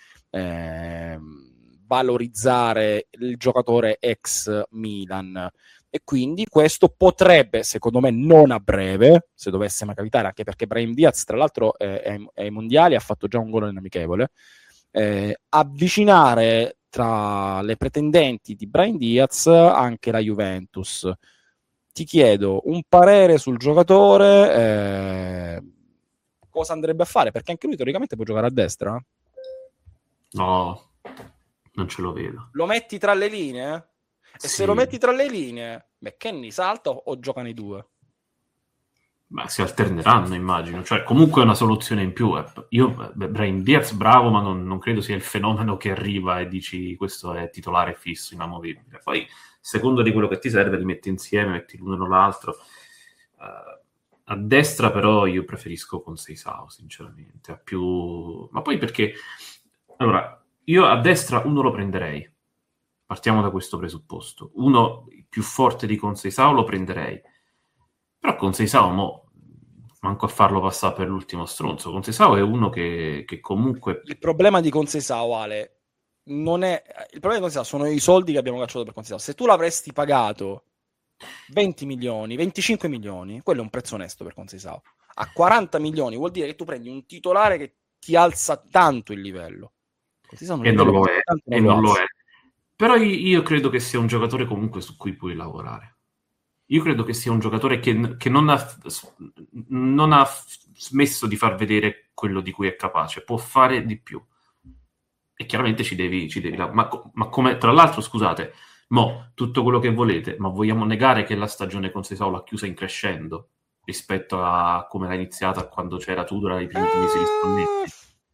valorizzare il giocatore ex Milan, e quindi questo potrebbe, secondo me non a breve, se dovesse mai capitare, anche perché Brahim Diaz tra l'altro è ai mondiali, ha fatto già un gol in amichevole, avvicinare tra le pretendenti di Brahim Diaz anche la Juventus. Ti chiedo un parere sul giocatore, cosa andrebbe a fare, perché anche lui teoricamente può giocare a destra? No, non ce lo vedo. Lo metti tra le linee? E sì. Se lo metti tra le linee, McKennie salta o giocano i due? Ma si alterneranno, immagino. Cioè, comunque è una soluzione in più. Io, Brahim Diaz, bravo, ma non credo sia il fenomeno che arriva e dici questo è titolare fisso, inamovibile. Poi, secondo di quello che ti serve, li metti insieme, metti l'uno o l'altro. A destra, però, io preferisco Conceição, sinceramente. Ma poi perché... Allora, io a destra uno lo prenderei. Partiamo da questo presupposto. Uno più forte di Conceição lo prenderei. Però Conceição manco a farlo passare per l'ultimo stronzo. Conceição è uno che comunque... Il problema di Conceição, Ale, non è... Il problema di Conceição sono i soldi che abbiamo cacciato per Conceição. Se tu l'avresti pagato 20 milioni, 25 milioni, quello è un prezzo onesto per Conceição. A 40 milioni vuol dire che tu prendi un titolare che ti alza tanto il livello. E non lo è. Però io credo che sia un giocatore comunque su cui puoi lavorare. Io credo che sia un giocatore che non ha smesso di far vedere quello di cui è capace, può fare di più. E chiaramente ci devi ma come, tra l'altro, scusate, tutto quello che volete, ma vogliamo negare che la stagione con Conceição l'ha chiusa in crescendo rispetto a come l'ha iniziata quando c'era Tudor ai primi mesi rispondetti?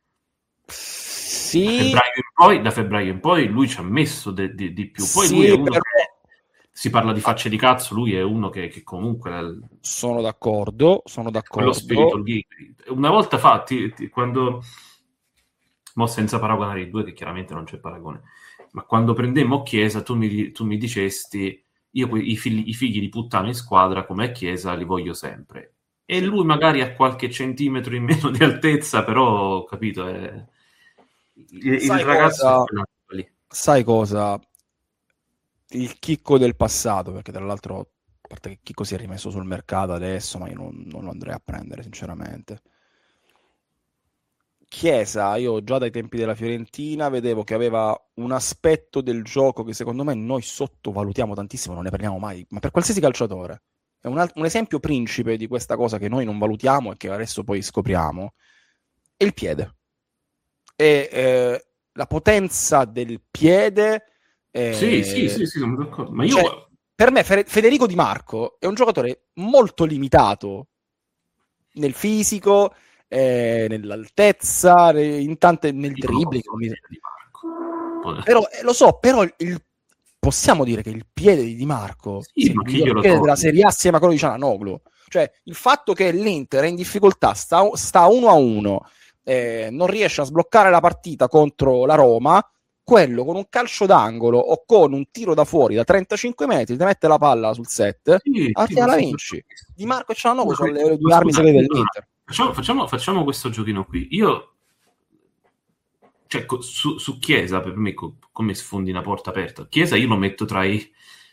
Sì. Da febbraio in poi lui ci ha messo di più. Poi lui è uno che si parla di facce di cazzo, lui è uno che comunque... Sono d'accordo. Quello spirito lì. Una volta fa, quando... Mo senza paragonare i due, che chiaramente non c'è paragone, ma quando prendemmo Chiesa, tu mi dicesti, io i figli di puttana in squadra come Chiesa li voglio sempre. E lui magari ha qualche centimetro in meno di altezza, però, capito, il ragazzo... Sai cosa? Il chicco del passato, perché tra l'altro, a parte che Chicco si è rimesso sul mercato adesso, ma io non lo andrei a prendere sinceramente. Chiesa, io già dai tempi della Fiorentina vedevo che aveva un aspetto del gioco che secondo me noi sottovalutiamo tantissimo, non ne parliamo mai, ma per qualsiasi calciatore. È un esempio principe di questa cosa che noi non valutiamo e che adesso poi scopriamo, è il piede. E la potenza del piede... Sì, sono d'accordo. Ma io... Cioè, per me Federico Di Marco è un giocatore molto limitato nel fisico, nell'altezza, nel dribbling. Però lo so, però possiamo dire che il piede di Di Marco è il miglior piede della Serie A assieme a quello di Cialanoglu. Cioè, il fatto che l'Inter è in difficoltà, sta 1-1, non riesce a sbloccare la partita contro la Roma, quello con un calcio d'angolo o con un tiro da fuori da 35 metri ti mette la palla sul set, la vinci. Di Marco e Cialanoglu sono le due armi segrete dell'Inter. Facciamo questo giochino qui. Io, cioè, su Chiesa, per me, come sfondi una porta aperta? Chiesa io lo metto tra i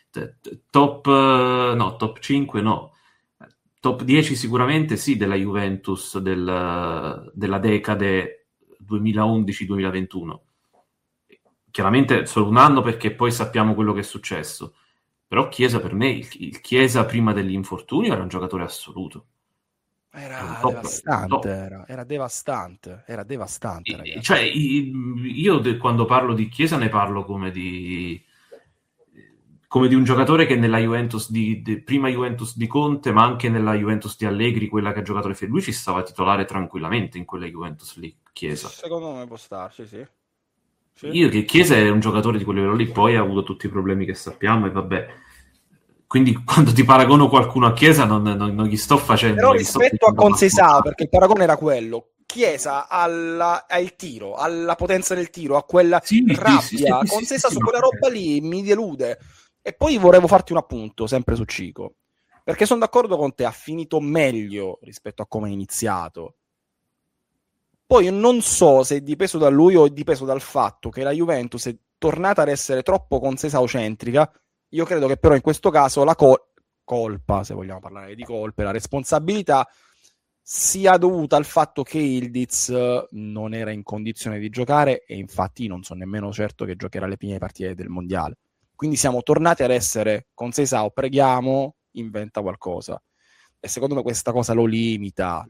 top 5 no. Top 10 sicuramente sì, della Juventus della decade 2011-2021. Chiaramente solo un anno perché poi sappiamo quello che è successo. Però Chiesa, per me, il Chiesa prima dell'infortunio era un giocatore assoluto. Era devastante, ragazzi. Cioè, io quando parlo di Chiesa ne parlo come di un giocatore che nella Juventus prima Juventus di Conte, ma anche nella Juventus di Allegri, quella che ha giocato lui ci stava titolare tranquillamente in quella Juventus lì, Chiesa. Secondo me può starci, sì. Io che Chiesa è un giocatore di quel livello lì, poi ha avuto tutti i problemi che sappiamo e vabbè. Quindi quando ti paragono qualcuno a Chiesa non gli sto facendo... Però rispetto a Conceição, perché il paragone era quello, Chiesa al tiro, alla potenza del tiro, a quella rabbia, Conceição su quella roba lì mi delude. E poi volevo farti un appunto, sempre su Cico, perché sono d'accordo con te, ha finito meglio rispetto a come è iniziato. Poi non so se è dipeso da lui o è dipeso dal fatto che la Juventus è tornata ad essere troppo Conceição-centrica. Io credo che però in questo caso la colpa, se vogliamo parlare di colpe, la responsabilità sia dovuta al fatto che Yildiz non era in condizione di giocare e infatti non sono nemmeno certo che giocherà le prime partite del mondiale. Quindi siamo tornati ad essere Conceição, preghiamo, inventa qualcosa. E secondo me questa cosa lo limita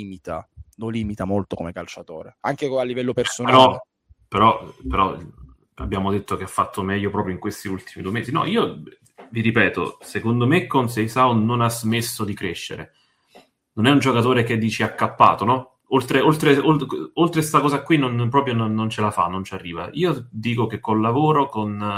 molto come calciatore, anche a livello personale. Però abbiamo detto che ha fatto meglio proprio in questi ultimi 2 mesi. No, io vi ripeto, secondo me Conceição non ha smesso di crescere. Non è un giocatore che dici accappato, no? Oltre sta cosa qui non ce la fa, non ci arriva. Io dico che col lavoro,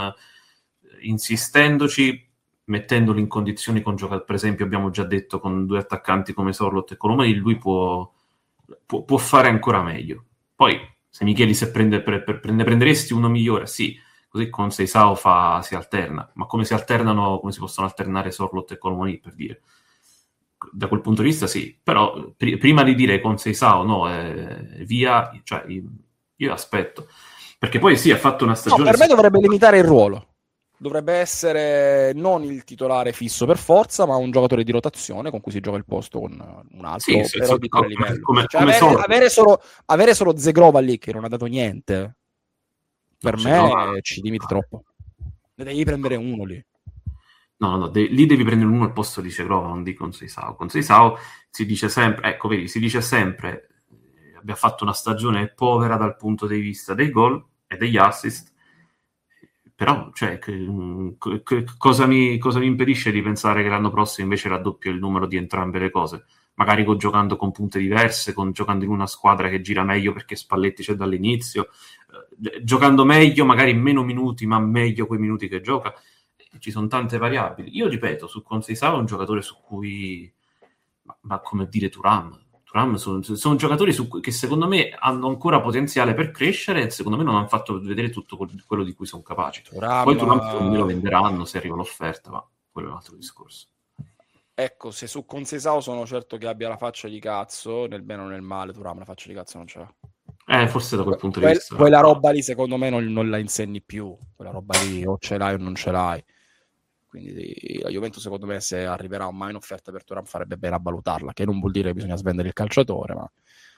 insistendoci, mettendolo in condizioni con giocare, per esempio abbiamo già detto con 2 attaccanti come Sorloth e Colomani, lui può fare ancora meglio. Poi se mi chiedi se prenderesti uno migliore, sì, così con Conceição si alterna, ma come si possono alternare Sorloth e Colomani, per dire? da quel punto di vista sì, però prima di dire con Seisao no, via, cioè io aspetto, perché poi sì, ha fatto una stagione... No, per me dovrebbe limitare il ruolo, dovrebbe essere non il titolare fisso per forza, ma un giocatore di rotazione con cui si gioca il posto con un altro, sì, però di quel livello. Cioè, avere solo Zegrova lì che non ha dato niente, per me ci limiti troppo. Ne devi prendere uno lì. No, lì devi prendere uno al posto di Zegrova, non di Conceição. Conceição si dice sempre, ecco, vedi, si dice sempre abbia fatto una stagione povera dal punto di vista dei gol e degli assist, però cioè, cosa mi impedisce di pensare che l'anno prossimo invece raddoppio il numero di entrambe le cose? Magari giocando con punte diverse, giocando in una squadra che gira meglio perché Spalletti c'è dall'inizio, giocando meglio, magari meno minuti, ma meglio quei minuti che gioca. Ci sono tante variabili. Io ripeto, su Conceição è un giocatore su cui, ma come dire Thuram sono giocatori che secondo me hanno ancora potenziale per crescere e secondo me non hanno fatto vedere tutto quello di cui sono capaci. Poi Thuram secondo me lo venderanno se arriva l'offerta, ma quello è un altro discorso. Ecco, se su Conceição sono certo che abbia la faccia di cazzo, nel bene o nel male, Thuram la faccia di cazzo non ce l'ha. Forse da quel punto di vista. Quella roba lì secondo me non la insegni più. Quella roba lì o ce l'hai o non ce l'hai. Quindi la Juventus secondo me se arriverà mai un'offerta per Thuram farebbe bene a valutarla, che non vuol dire che bisogna svendere il calciatore, ma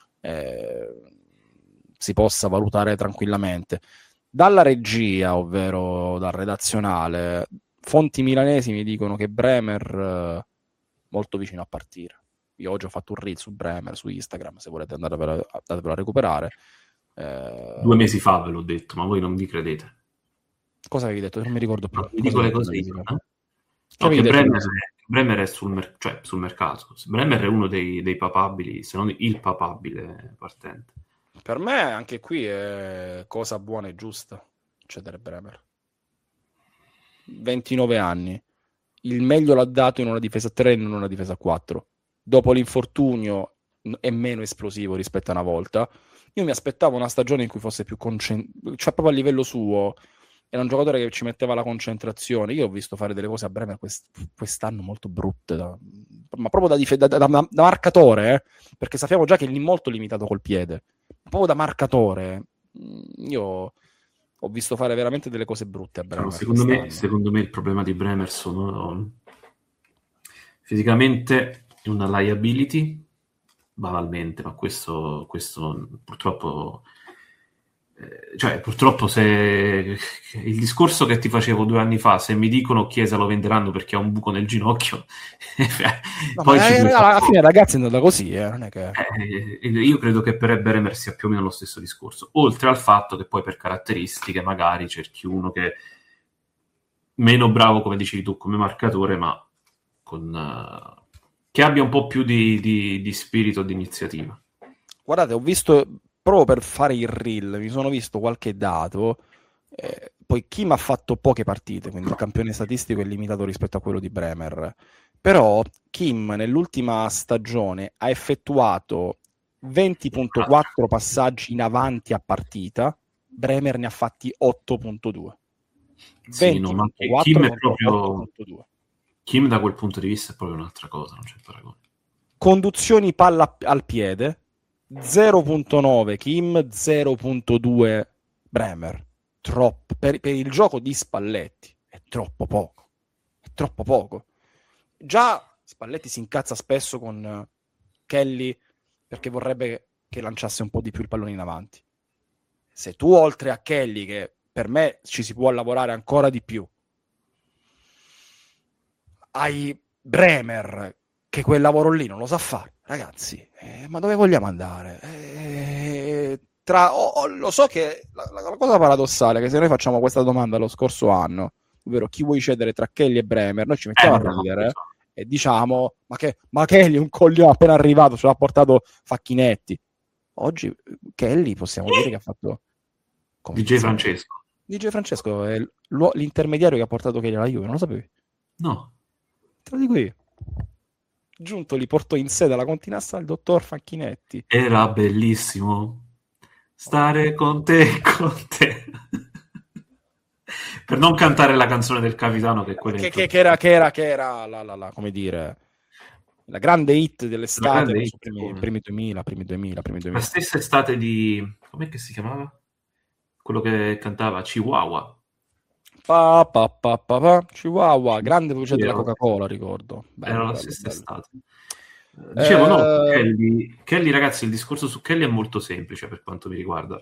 si possa valutare tranquillamente. Dalla regia, ovvero dal redazionale, fonti milanesi mi dicono che Bremer molto vicino a partire. Io oggi ho fatto un reel su Bremer su Instagram, se volete andatevelo a recuperare. 2 mesi fa ve l'ho detto, ma voi non vi credete. Cosa avevi detto? Non mi ricordo più. No, vi dico le cose io. Che Bremer è sul mercato. Bremer è uno dei papabili, se non il papabile partente. Per me anche qui è cosa buona e giusta cedere Bremer. 29 anni. Il meglio l'ha dato in una difesa 3 e in una difesa 4. Dopo l'infortunio è meno esplosivo rispetto a una volta. Io mi aspettavo una stagione in cui fosse più concentrato, cioè proprio a livello suo. Era un giocatore che ci metteva la concentrazione. Io ho visto fare delle cose a Bremer quest'anno molto brutte, ma proprio da marcatore, perché sappiamo già che è molto limitato col piede. Proprio da marcatore, io ho visto fare veramente delle cose brutte a Bremer. Secondo me il problema di Bremer sono fisicamente una liability, banalmente, ma questo purtroppo... Cioè, purtroppo se il discorso che ti facevo 2 anni fa, se mi dicono Chiesa lo venderanno perché ha un buco nel ginocchio, no, poi alla fine ragazzi è andata così, non è che... io credo che per Bremer sia più o meno lo stesso discorso, oltre al fatto che poi per caratteristiche magari cerchi uno che è meno bravo, come dicevi tu, come marcatore, ma che abbia un po' più di spirito di iniziativa. Guardate, ho visto proprio per fare il reel, mi sono visto qualche dato, poi Kim ha fatto poche partite, quindi il campione statistico è limitato rispetto a quello di Bremer, però Kim nell'ultima stagione ha effettuato 20.4 passaggi in avanti a partita, Bremer ne ha fatti 8.2. Sì, no, ma Kim è proprio 8.2. Kim da quel punto di vista è proprio un'altra cosa, non c'è paragone. Conduzioni palla al piede 0.9 Kim, 0.2 Bremer. Troppo per il gioco di Spalletti è troppo poco. Già Spalletti si incazza spesso con Kelly perché vorrebbe che lanciasse un po' di più il pallone in avanti. Se tu oltre a Kelly, che per me ci si può lavorare ancora di più, hai Bremer che quel lavoro lì non lo sa fare, ragazzi, ma dove vogliamo andare? Lo so che la cosa paradossale è che se noi facciamo questa domanda lo scorso anno, ovvero chi vuoi cedere tra Kelly e Bremer, noi ci mettiamo a ridere e diciamo ma Kelly è un coglione appena arrivato, ce l'ha portato Facchinetti. Oggi Kelly possiamo dire che ha fatto DJ Francesco è l'intermediario che ha portato Kelly alla Juve, non lo sapevi? No, te lo dico io. Giunto li portò in sede alla Continassa il dottor Facchinetti. Era bellissimo stare con te. Per non cantare la canzone del capitano che era la come dire La grande hit dell'estate, grande hit, primi 2000. La stessa estate di... com'è che si chiamava? Quello che cantava Chihuahua. Chihuahua, grande voce della Coca-Cola, ricordo. Era la stessa estate. Dicevo, no, Kelly, ragazzi, il discorso su Kelly è molto semplice per quanto mi riguarda.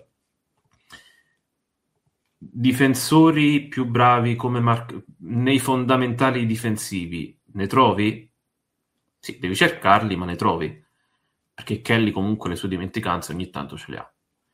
Difensori più bravi nei fondamentali difensivi, ne trovi? Sì, devi cercarli, ma ne trovi. Perché Kelly comunque le sue dimenticanze ogni tanto ce le ha.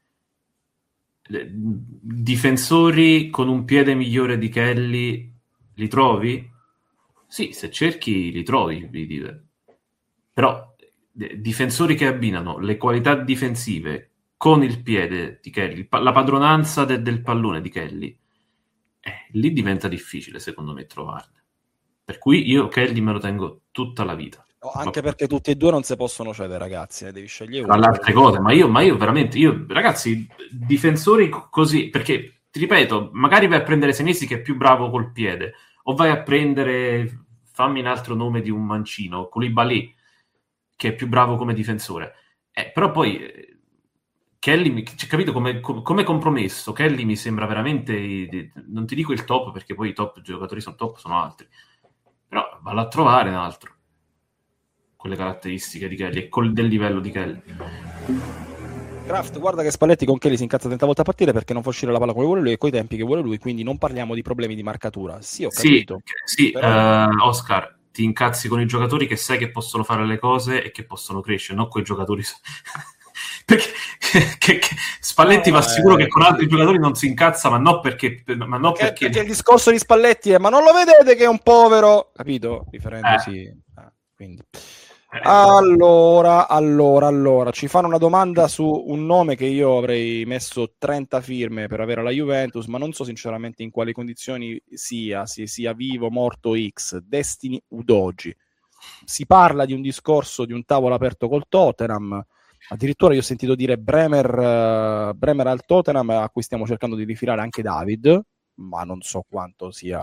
Difensori con un piede migliore di Kelly li trovi? Sì, se cerchi li trovi, però difensori che abbinano le qualità difensive con il piede di Kelly, la padronanza del pallone di Kelly, lì diventa difficile secondo me trovarne. Per cui io Kelly me lo tengo tutta la vita. No, anche perché tutti e due non si possono cedere, ragazzi, devi scegliere uno. Tra le altre cose, ma io veramente, ragazzi, difensori così, perché ti ripeto, magari vai a prendere Senesi che è più bravo col piede, o vai a prendere, fammi un altro nome di un mancino, Koulibaly, che è più bravo come difensore. Però poi Kelly, capito come compromesso, Kelly mi sembra veramente, non ti dico il top, perché poi i top giocatori sono top, sono altri, però vado a trovare un altro con le caratteristiche di Kelly e del livello di Kelly. Kraft, guarda che Spalletti con Kelly si incazza 30 volte a partire perché non fa uscire la palla come vuole lui e coi tempi che vuole lui, quindi non parliamo di problemi di marcatura. Sì, ho capito. Sì, però... Oscar, ti incazzi con i giocatori che sai che possono fare le cose e che possono crescere, non con i giocatori... perché Spalletti va sicuro che con altri giocatori non si incazza, ma non perché il discorso di Spalletti è: ma non lo vedete che è un povero, capito? Riferendosi quindi allora ci fanno una domanda su un nome che io avrei messo 30 firme per avere la Juventus, ma non so sinceramente in quali condizioni sia vivo, morto X. Destiny Udogie. Si parla di un discorso di un tavolo aperto col Tottenham. Addirittura io ho sentito dire Bremer al Tottenham, a cui stiamo cercando di rifilare anche David, ma non so quanto sia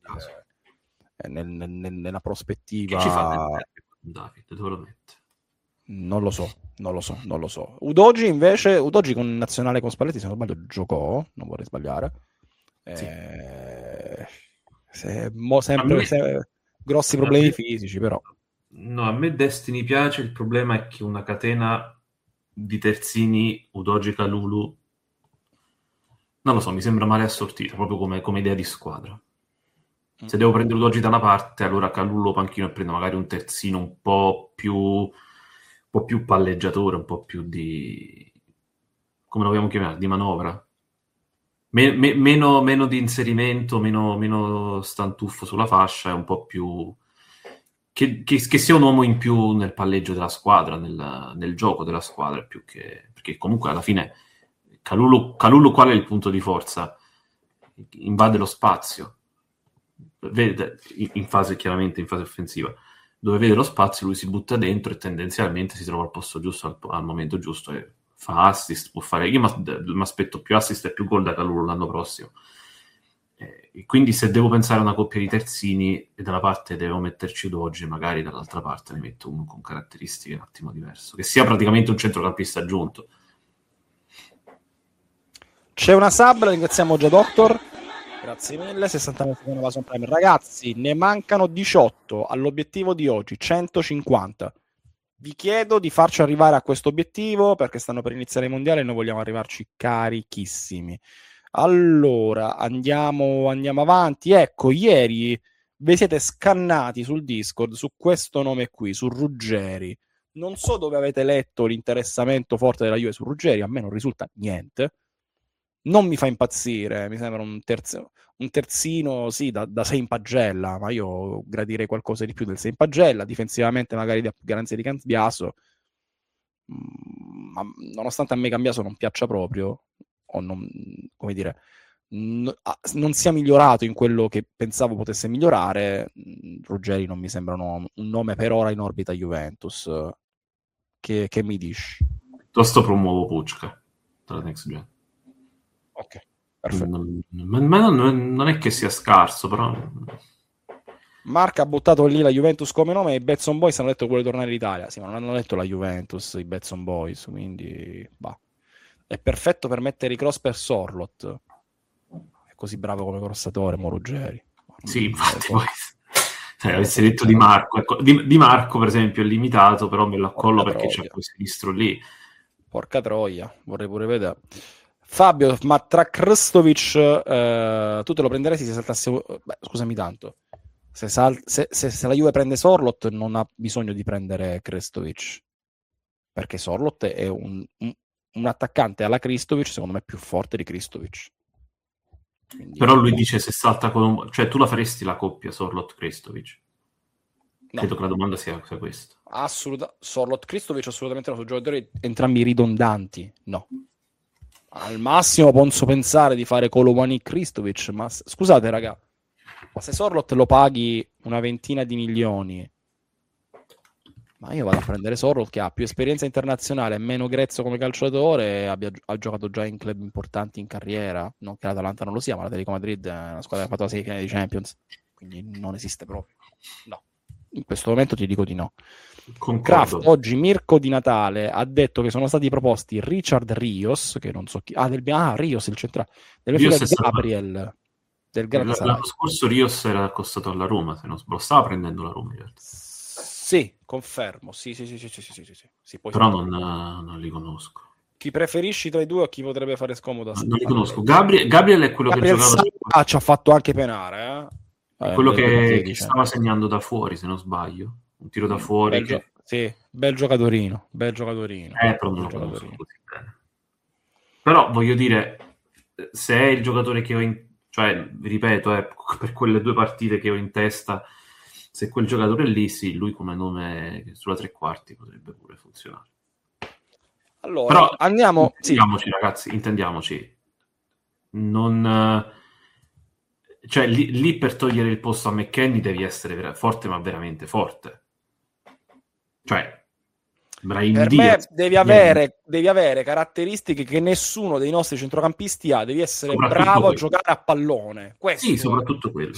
nella prospettiva. Che ci fa David? Dove lo mette? Non lo so. Udogie invece, con nazionale con Spalletti, se non sbaglio, giocò, non vorrei sbagliare. Sempre grossi problemi fisici, però. No, a me Destiny piace, il problema è che una catena di terzini Udogie Kalulu, non lo so, mi sembra male assortita proprio come idea di squadra. Se devo prendere Udogie da una parte, allora Kalulu panchino e prendo magari un terzino un po' più palleggiatore, un po' più di, come lo vogliamo chiamare, di manovra, meno di inserimento, meno stantuffo sulla fascia, è un po' più che sia un uomo in più nel palleggio della squadra, nel gioco della squadra, più che... Perché comunque alla fine Kalulu qual è il punto di forza? Invade lo spazio, vede chiaramente in fase offensiva, dove vede lo spazio lui si butta dentro e tendenzialmente si trova al posto giusto al momento giusto e fa assist, può fare... Io mi aspetto più assist e più gol da Kalulu l'anno prossimo. E quindi se devo pensare a una coppia di terzini e da una parte devo metterci Udogie, magari dall'altra parte ne metto uno con caratteristiche un attimo diverse, che sia praticamente un centrocampista aggiunto. C'è una sub, la ringraziamo già Doctor, grazie mille, 69 secondi Amazon Prime. Ragazzi, ne mancano 18 all'obiettivo di oggi, 150. Vi chiedo di farci arrivare a questo obiettivo perché stanno per iniziare i mondiali e noi vogliamo arrivarci carichissimi. Allora, andiamo avanti. Ecco, ieri vi siete scannati sul Discord su questo nome qui, su Ruggeri. Non so dove avete letto l'interessamento forte della Juve su Ruggeri, a me non risulta niente. Non mi fa impazzire, mi sembra un terzino, sì, da 6 in pagella, ma io gradirei qualcosa di più del 6 in pagella. Difensivamente magari da garanzia di Cambiaso, ma nonostante a me Cambiaso non piaccia proprio, o non, come dire, non sia migliorato in quello che pensavo potesse migliorare, Ruggeri non mi sembra un nome per ora in orbita Juventus. Che mi dici? Piuttosto promuovo Pucca tra Next Gen. Ok, perfetto. Ma non è che sia scarso, però... Marca ha buttato lì la Juventus come nome e i Betson Boys hanno detto che vuole tornare in Italia. Sì, ma non hanno detto la Juventus, i Betson Boys, quindi bah. È perfetto per mettere i cross per Sorlot. È così bravo come crossatore, Ruggeri. Sì, infatti poi avessi detto Di Marco. Ecco, Di Marco, per esempio, è limitato, però me lo accollo perché c'è quel sinistro lì. Porca troia, vorrei pure vedere. Fabio, ma tra Krstovic tu te lo prenderesti se saltasse... Beh, scusami tanto. Se la Juve prende Sorlot non ha bisogno di prendere Krstovic. Perché Sorlot è un attaccante alla Krstovic, secondo me, più forte di Krstovic. Quindi... Però lui dice se salta con un... Cioè, tu la faresti la coppia Sorlot-Krstovic? No. Credo che la domanda sia questa. Sorlot-Krstovic assolutamente no, sono giocatori entrambi ridondanti. No. Al massimo posso pensare di fare Kolomani-Krstovic, ma scusate raga, ma se Sorlot lo paghi una ventina di milioni, ma io vado a prendere Sorlot che ha più esperienza internazionale, è meno grezzo come calciatore, ha giocato già in club importanti in carriera, non che l'Atalanta non lo sia, ma l'Atletico Madrid è una squadra che ha fatto la 6 finale di Champions, quindi non esiste proprio. No, in questo momento ti dico di no. Kraft, oggi Mirko Di Natale ha detto che sono stati proposti Richard Rios, che non so chi... Rios, il centrale, del Gabriel. L'anno scorso Rios era accostato alla Roma, se non lo stava prendendo la Roma in realtà. Sì, confermo. Sì. Però non li conosco. Chi preferisci tra i due o chi potrebbe fare scomodo? Non li conosco. Gabriel è quello che giocava... ci ha fatto anche penare. È quello che stava segnando da fuori, se non sbaglio. Un tiro da fuori. Sì, bel giocatorino. Però non lo conosco così bene. Però voglio dire, se è il giocatore che ho cioè, ripeto, per quelle 2 partite che ho in testa, se quel giocatore è lì, sì, lui come nome sulla 3/4 potrebbe pure funzionare. Allora, però andiamo... Intendiamoci, ragazzi, intendiamoci. Non... Cioè, lì per togliere il posto a McKennie devi essere forte, ma veramente forte. Cioè, per me devi avere caratteristiche che nessuno dei nostri centrocampisti ha. Devi essere bravo a giocare a pallone. Questo sì, soprattutto quello.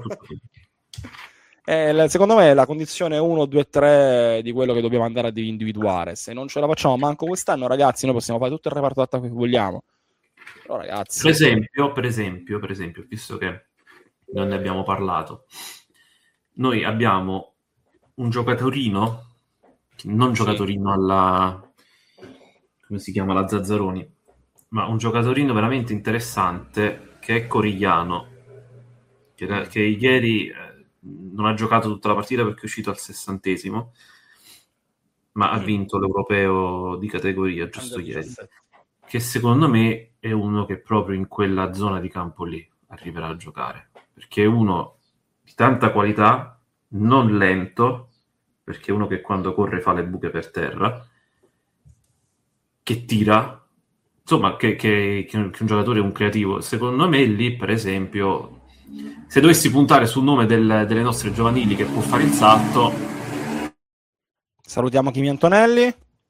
Secondo me è la condizione 1, 2, 3 di quello che dobbiamo andare ad individuare. Se non ce la facciamo manco quest'anno, ragazzi, noi possiamo fare tutto il reparto d'attacco che vogliamo. Però, ragazzi... Per esempio, visto che non ne abbiamo parlato, noi abbiamo un giocatorino, non giocatorino alla... come si chiama? La Zazzaroni, ma un giocatorino veramente interessante che è Corigliano, che ieri non ha giocato tutta la partita perché è uscito al 60°, ma ha vinto l'europeo di categoria giusto ieri, che secondo me è uno che proprio in quella zona di campo lì arriverà a giocare, perché è uno di tanta qualità, non lento, perché è uno che quando corre fa le buche per terra, che tira, insomma, che è un giocatore, un creativo. Secondo me lì, per esempio, se dovessi puntare sul nome delle nostre giovanili che può fare il salto... Salutiamo Kimi Antonelli.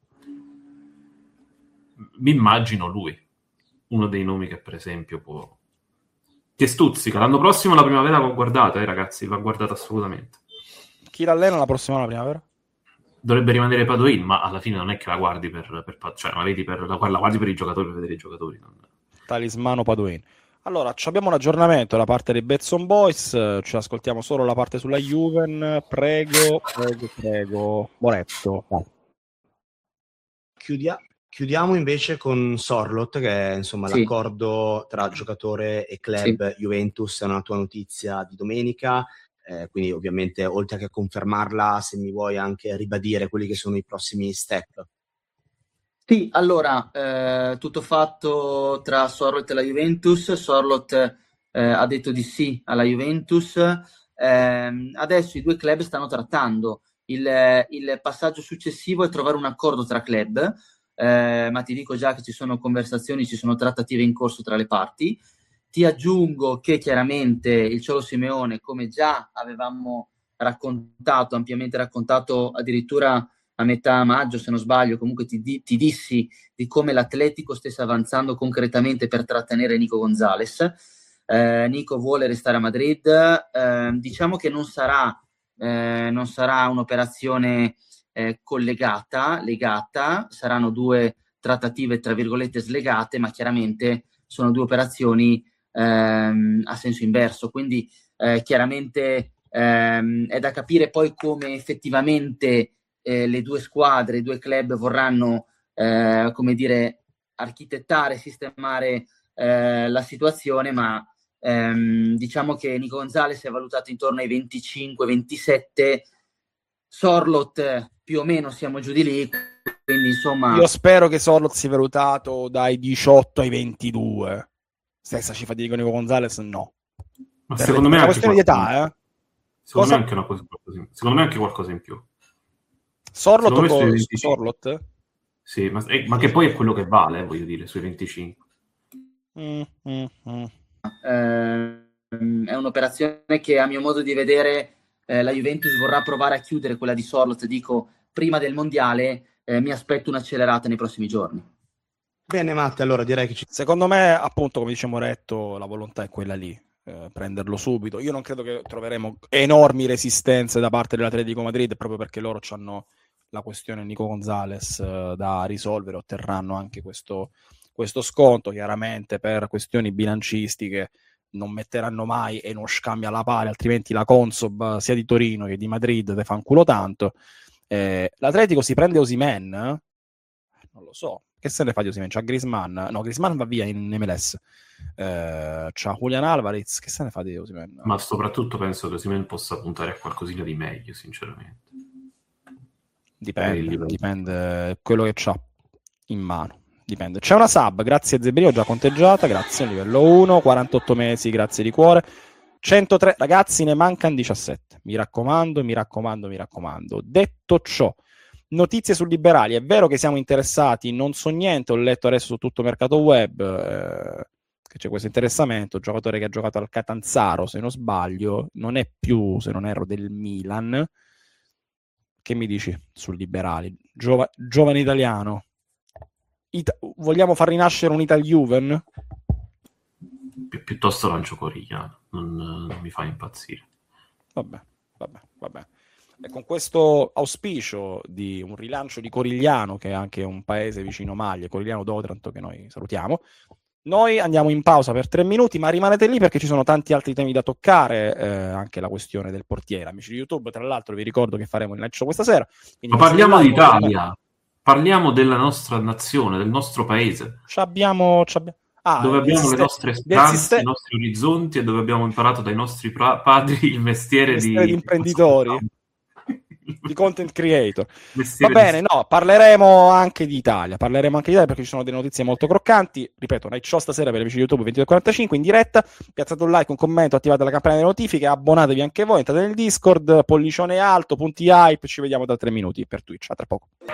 Mi immagino lui, uno dei nomi che per esempio può... che stuzzica. L'anno prossimo la primavera va guardata, ragazzi, va guardata assolutamente. Chi l'allena la prossima la primavera? Dovrebbe rimanere Padoin, ma alla fine non è che la guardi cioè la vedi la guardi per i giocatori, per vedere i giocatori. Talismano Padoin. Allora, abbiamo un aggiornamento da parte dei Betson Boys, ci ascoltiamo solo la parte sulla Juven, prego. Bonetto. Chiudiamo invece con Sorlot, che è insomma l'accordo tra giocatore e club Juventus, è una tua notizia di domenica, quindi ovviamente oltre che confermarla, se mi vuoi anche ribadire quelli che sono i prossimi step. Sì, allora, tutto fatto tra Sorlot e la Juventus. Sorlot ha detto di sì alla Juventus. Adesso i 2 club stanno trattando. Il passaggio successivo è trovare un accordo tra club, ma ti dico già che ci sono conversazioni, ci sono trattative in corso tra le parti. Ti aggiungo che chiaramente il Cholo Simeone, come già avevamo raccontato, ampiamente raccontato addirittura a metà maggio, se non sbaglio, comunque ti dissi di come l'Atletico stesse avanzando concretamente per trattenere Nico Gonzalez. Nico vuole restare a Madrid. Diciamo che non sarà un'operazione collegata, legata, saranno due trattative tra virgolette slegate, ma chiaramente sono due operazioni a senso inverso, quindi chiaramente è da capire poi come effettivamente le due squadre, i due club vorranno architettare, sistemare la situazione, ma diciamo che Nico Gonzalez è valutato intorno ai 25-27, Sorloth più o meno siamo giù di lì, quindi insomma io spero che Sorloth sia valutato dai 18 ai 22. Stessa cifra di Nico Gonzalez no, ma secondo me è una questione di età, secondo me anche secondo me anche qualcosa in più. Sorloth? Sì, ma che poi è quello che vale, voglio dire, sui 25. È un'operazione che a mio modo di vedere la Juventus vorrà provare a chiudere, quella di Sorloth, dico, prima del mondiale. Mi aspetto un'accelerata nei prossimi giorni. Bene Matte, allora direi che secondo me, appunto, come dice Moretto, la volontà è quella lì, prenderlo subito. Io non credo che troveremo enormi resistenze da parte dell'Atletico Madrid, proprio perché loro hanno la questione Nico Gonzalez da risolvere, otterranno anche questo sconto. Chiaramente per questioni bilancistiche non metteranno mai e non scambia la pari, altrimenti la Consob sia di Torino che di Madrid te fa un culo tanto. L'Atletico si prende Osimhen? Non lo so, che se ne fa di Osimhen? C'ha Griezmann? No, Griezmann va via in MLS. C'ha Julian Alvarez, che se ne fa di Osimhen? Ma soprattutto penso che Osimhen possa puntare a qualcosina di meglio, sinceramente. Dipende quello che c'ha in mano. Dipende. C'è una sub, grazie a Zebrio, già conteggiata, grazie, livello 1, 48 mesi, grazie di cuore. 103, ragazzi, ne mancano 17. Mi raccomando. Detto ciò, notizie su Liberali. È vero che siamo interessati, non so niente, ho letto adesso su tutto mercato web che c'è questo interessamento, giocatore che ha giocato al Catanzaro, se non sbaglio, non è più, se non erro, del Milan. Che mi dici su Liberali? Giovane italiano. Vogliamo far rinascere un Ital-Juven? Piuttosto lancio Corigliano, non mi fa impazzire. Vabbè. E con questo auspicio di un rilancio di Corigliano, che è anche un paese vicino Maglie, Corigliano d'Otranto, che noi salutiamo, noi andiamo in pausa per 3 minuti, ma rimanete lì perché ci sono tanti altri temi da toccare, anche la questione del portiere. Amici di YouTube, tra l'altro vi ricordo che faremo il live show questa sera. Ma parliamo d'Italia, parliamo della nostra nazione, del nostro paese. Dove abbiamo le nostre speranze, i nostri orizzonti e dove abbiamo imparato dai nostri padri il mestiere di imprenditori, di content creator. Va bene, parleremo anche di Italia perché ci sono delle notizie molto croccanti. Ripeto, night show stasera per gli amici di YouTube 22:45 in diretta. Piazzate un like, un commento, attivate la campanella delle notifiche, abbonatevi anche voi, entrate nel Discord, pollicione alto, punti hype. Ci vediamo da 3 minuti per Twitch. A tra poco.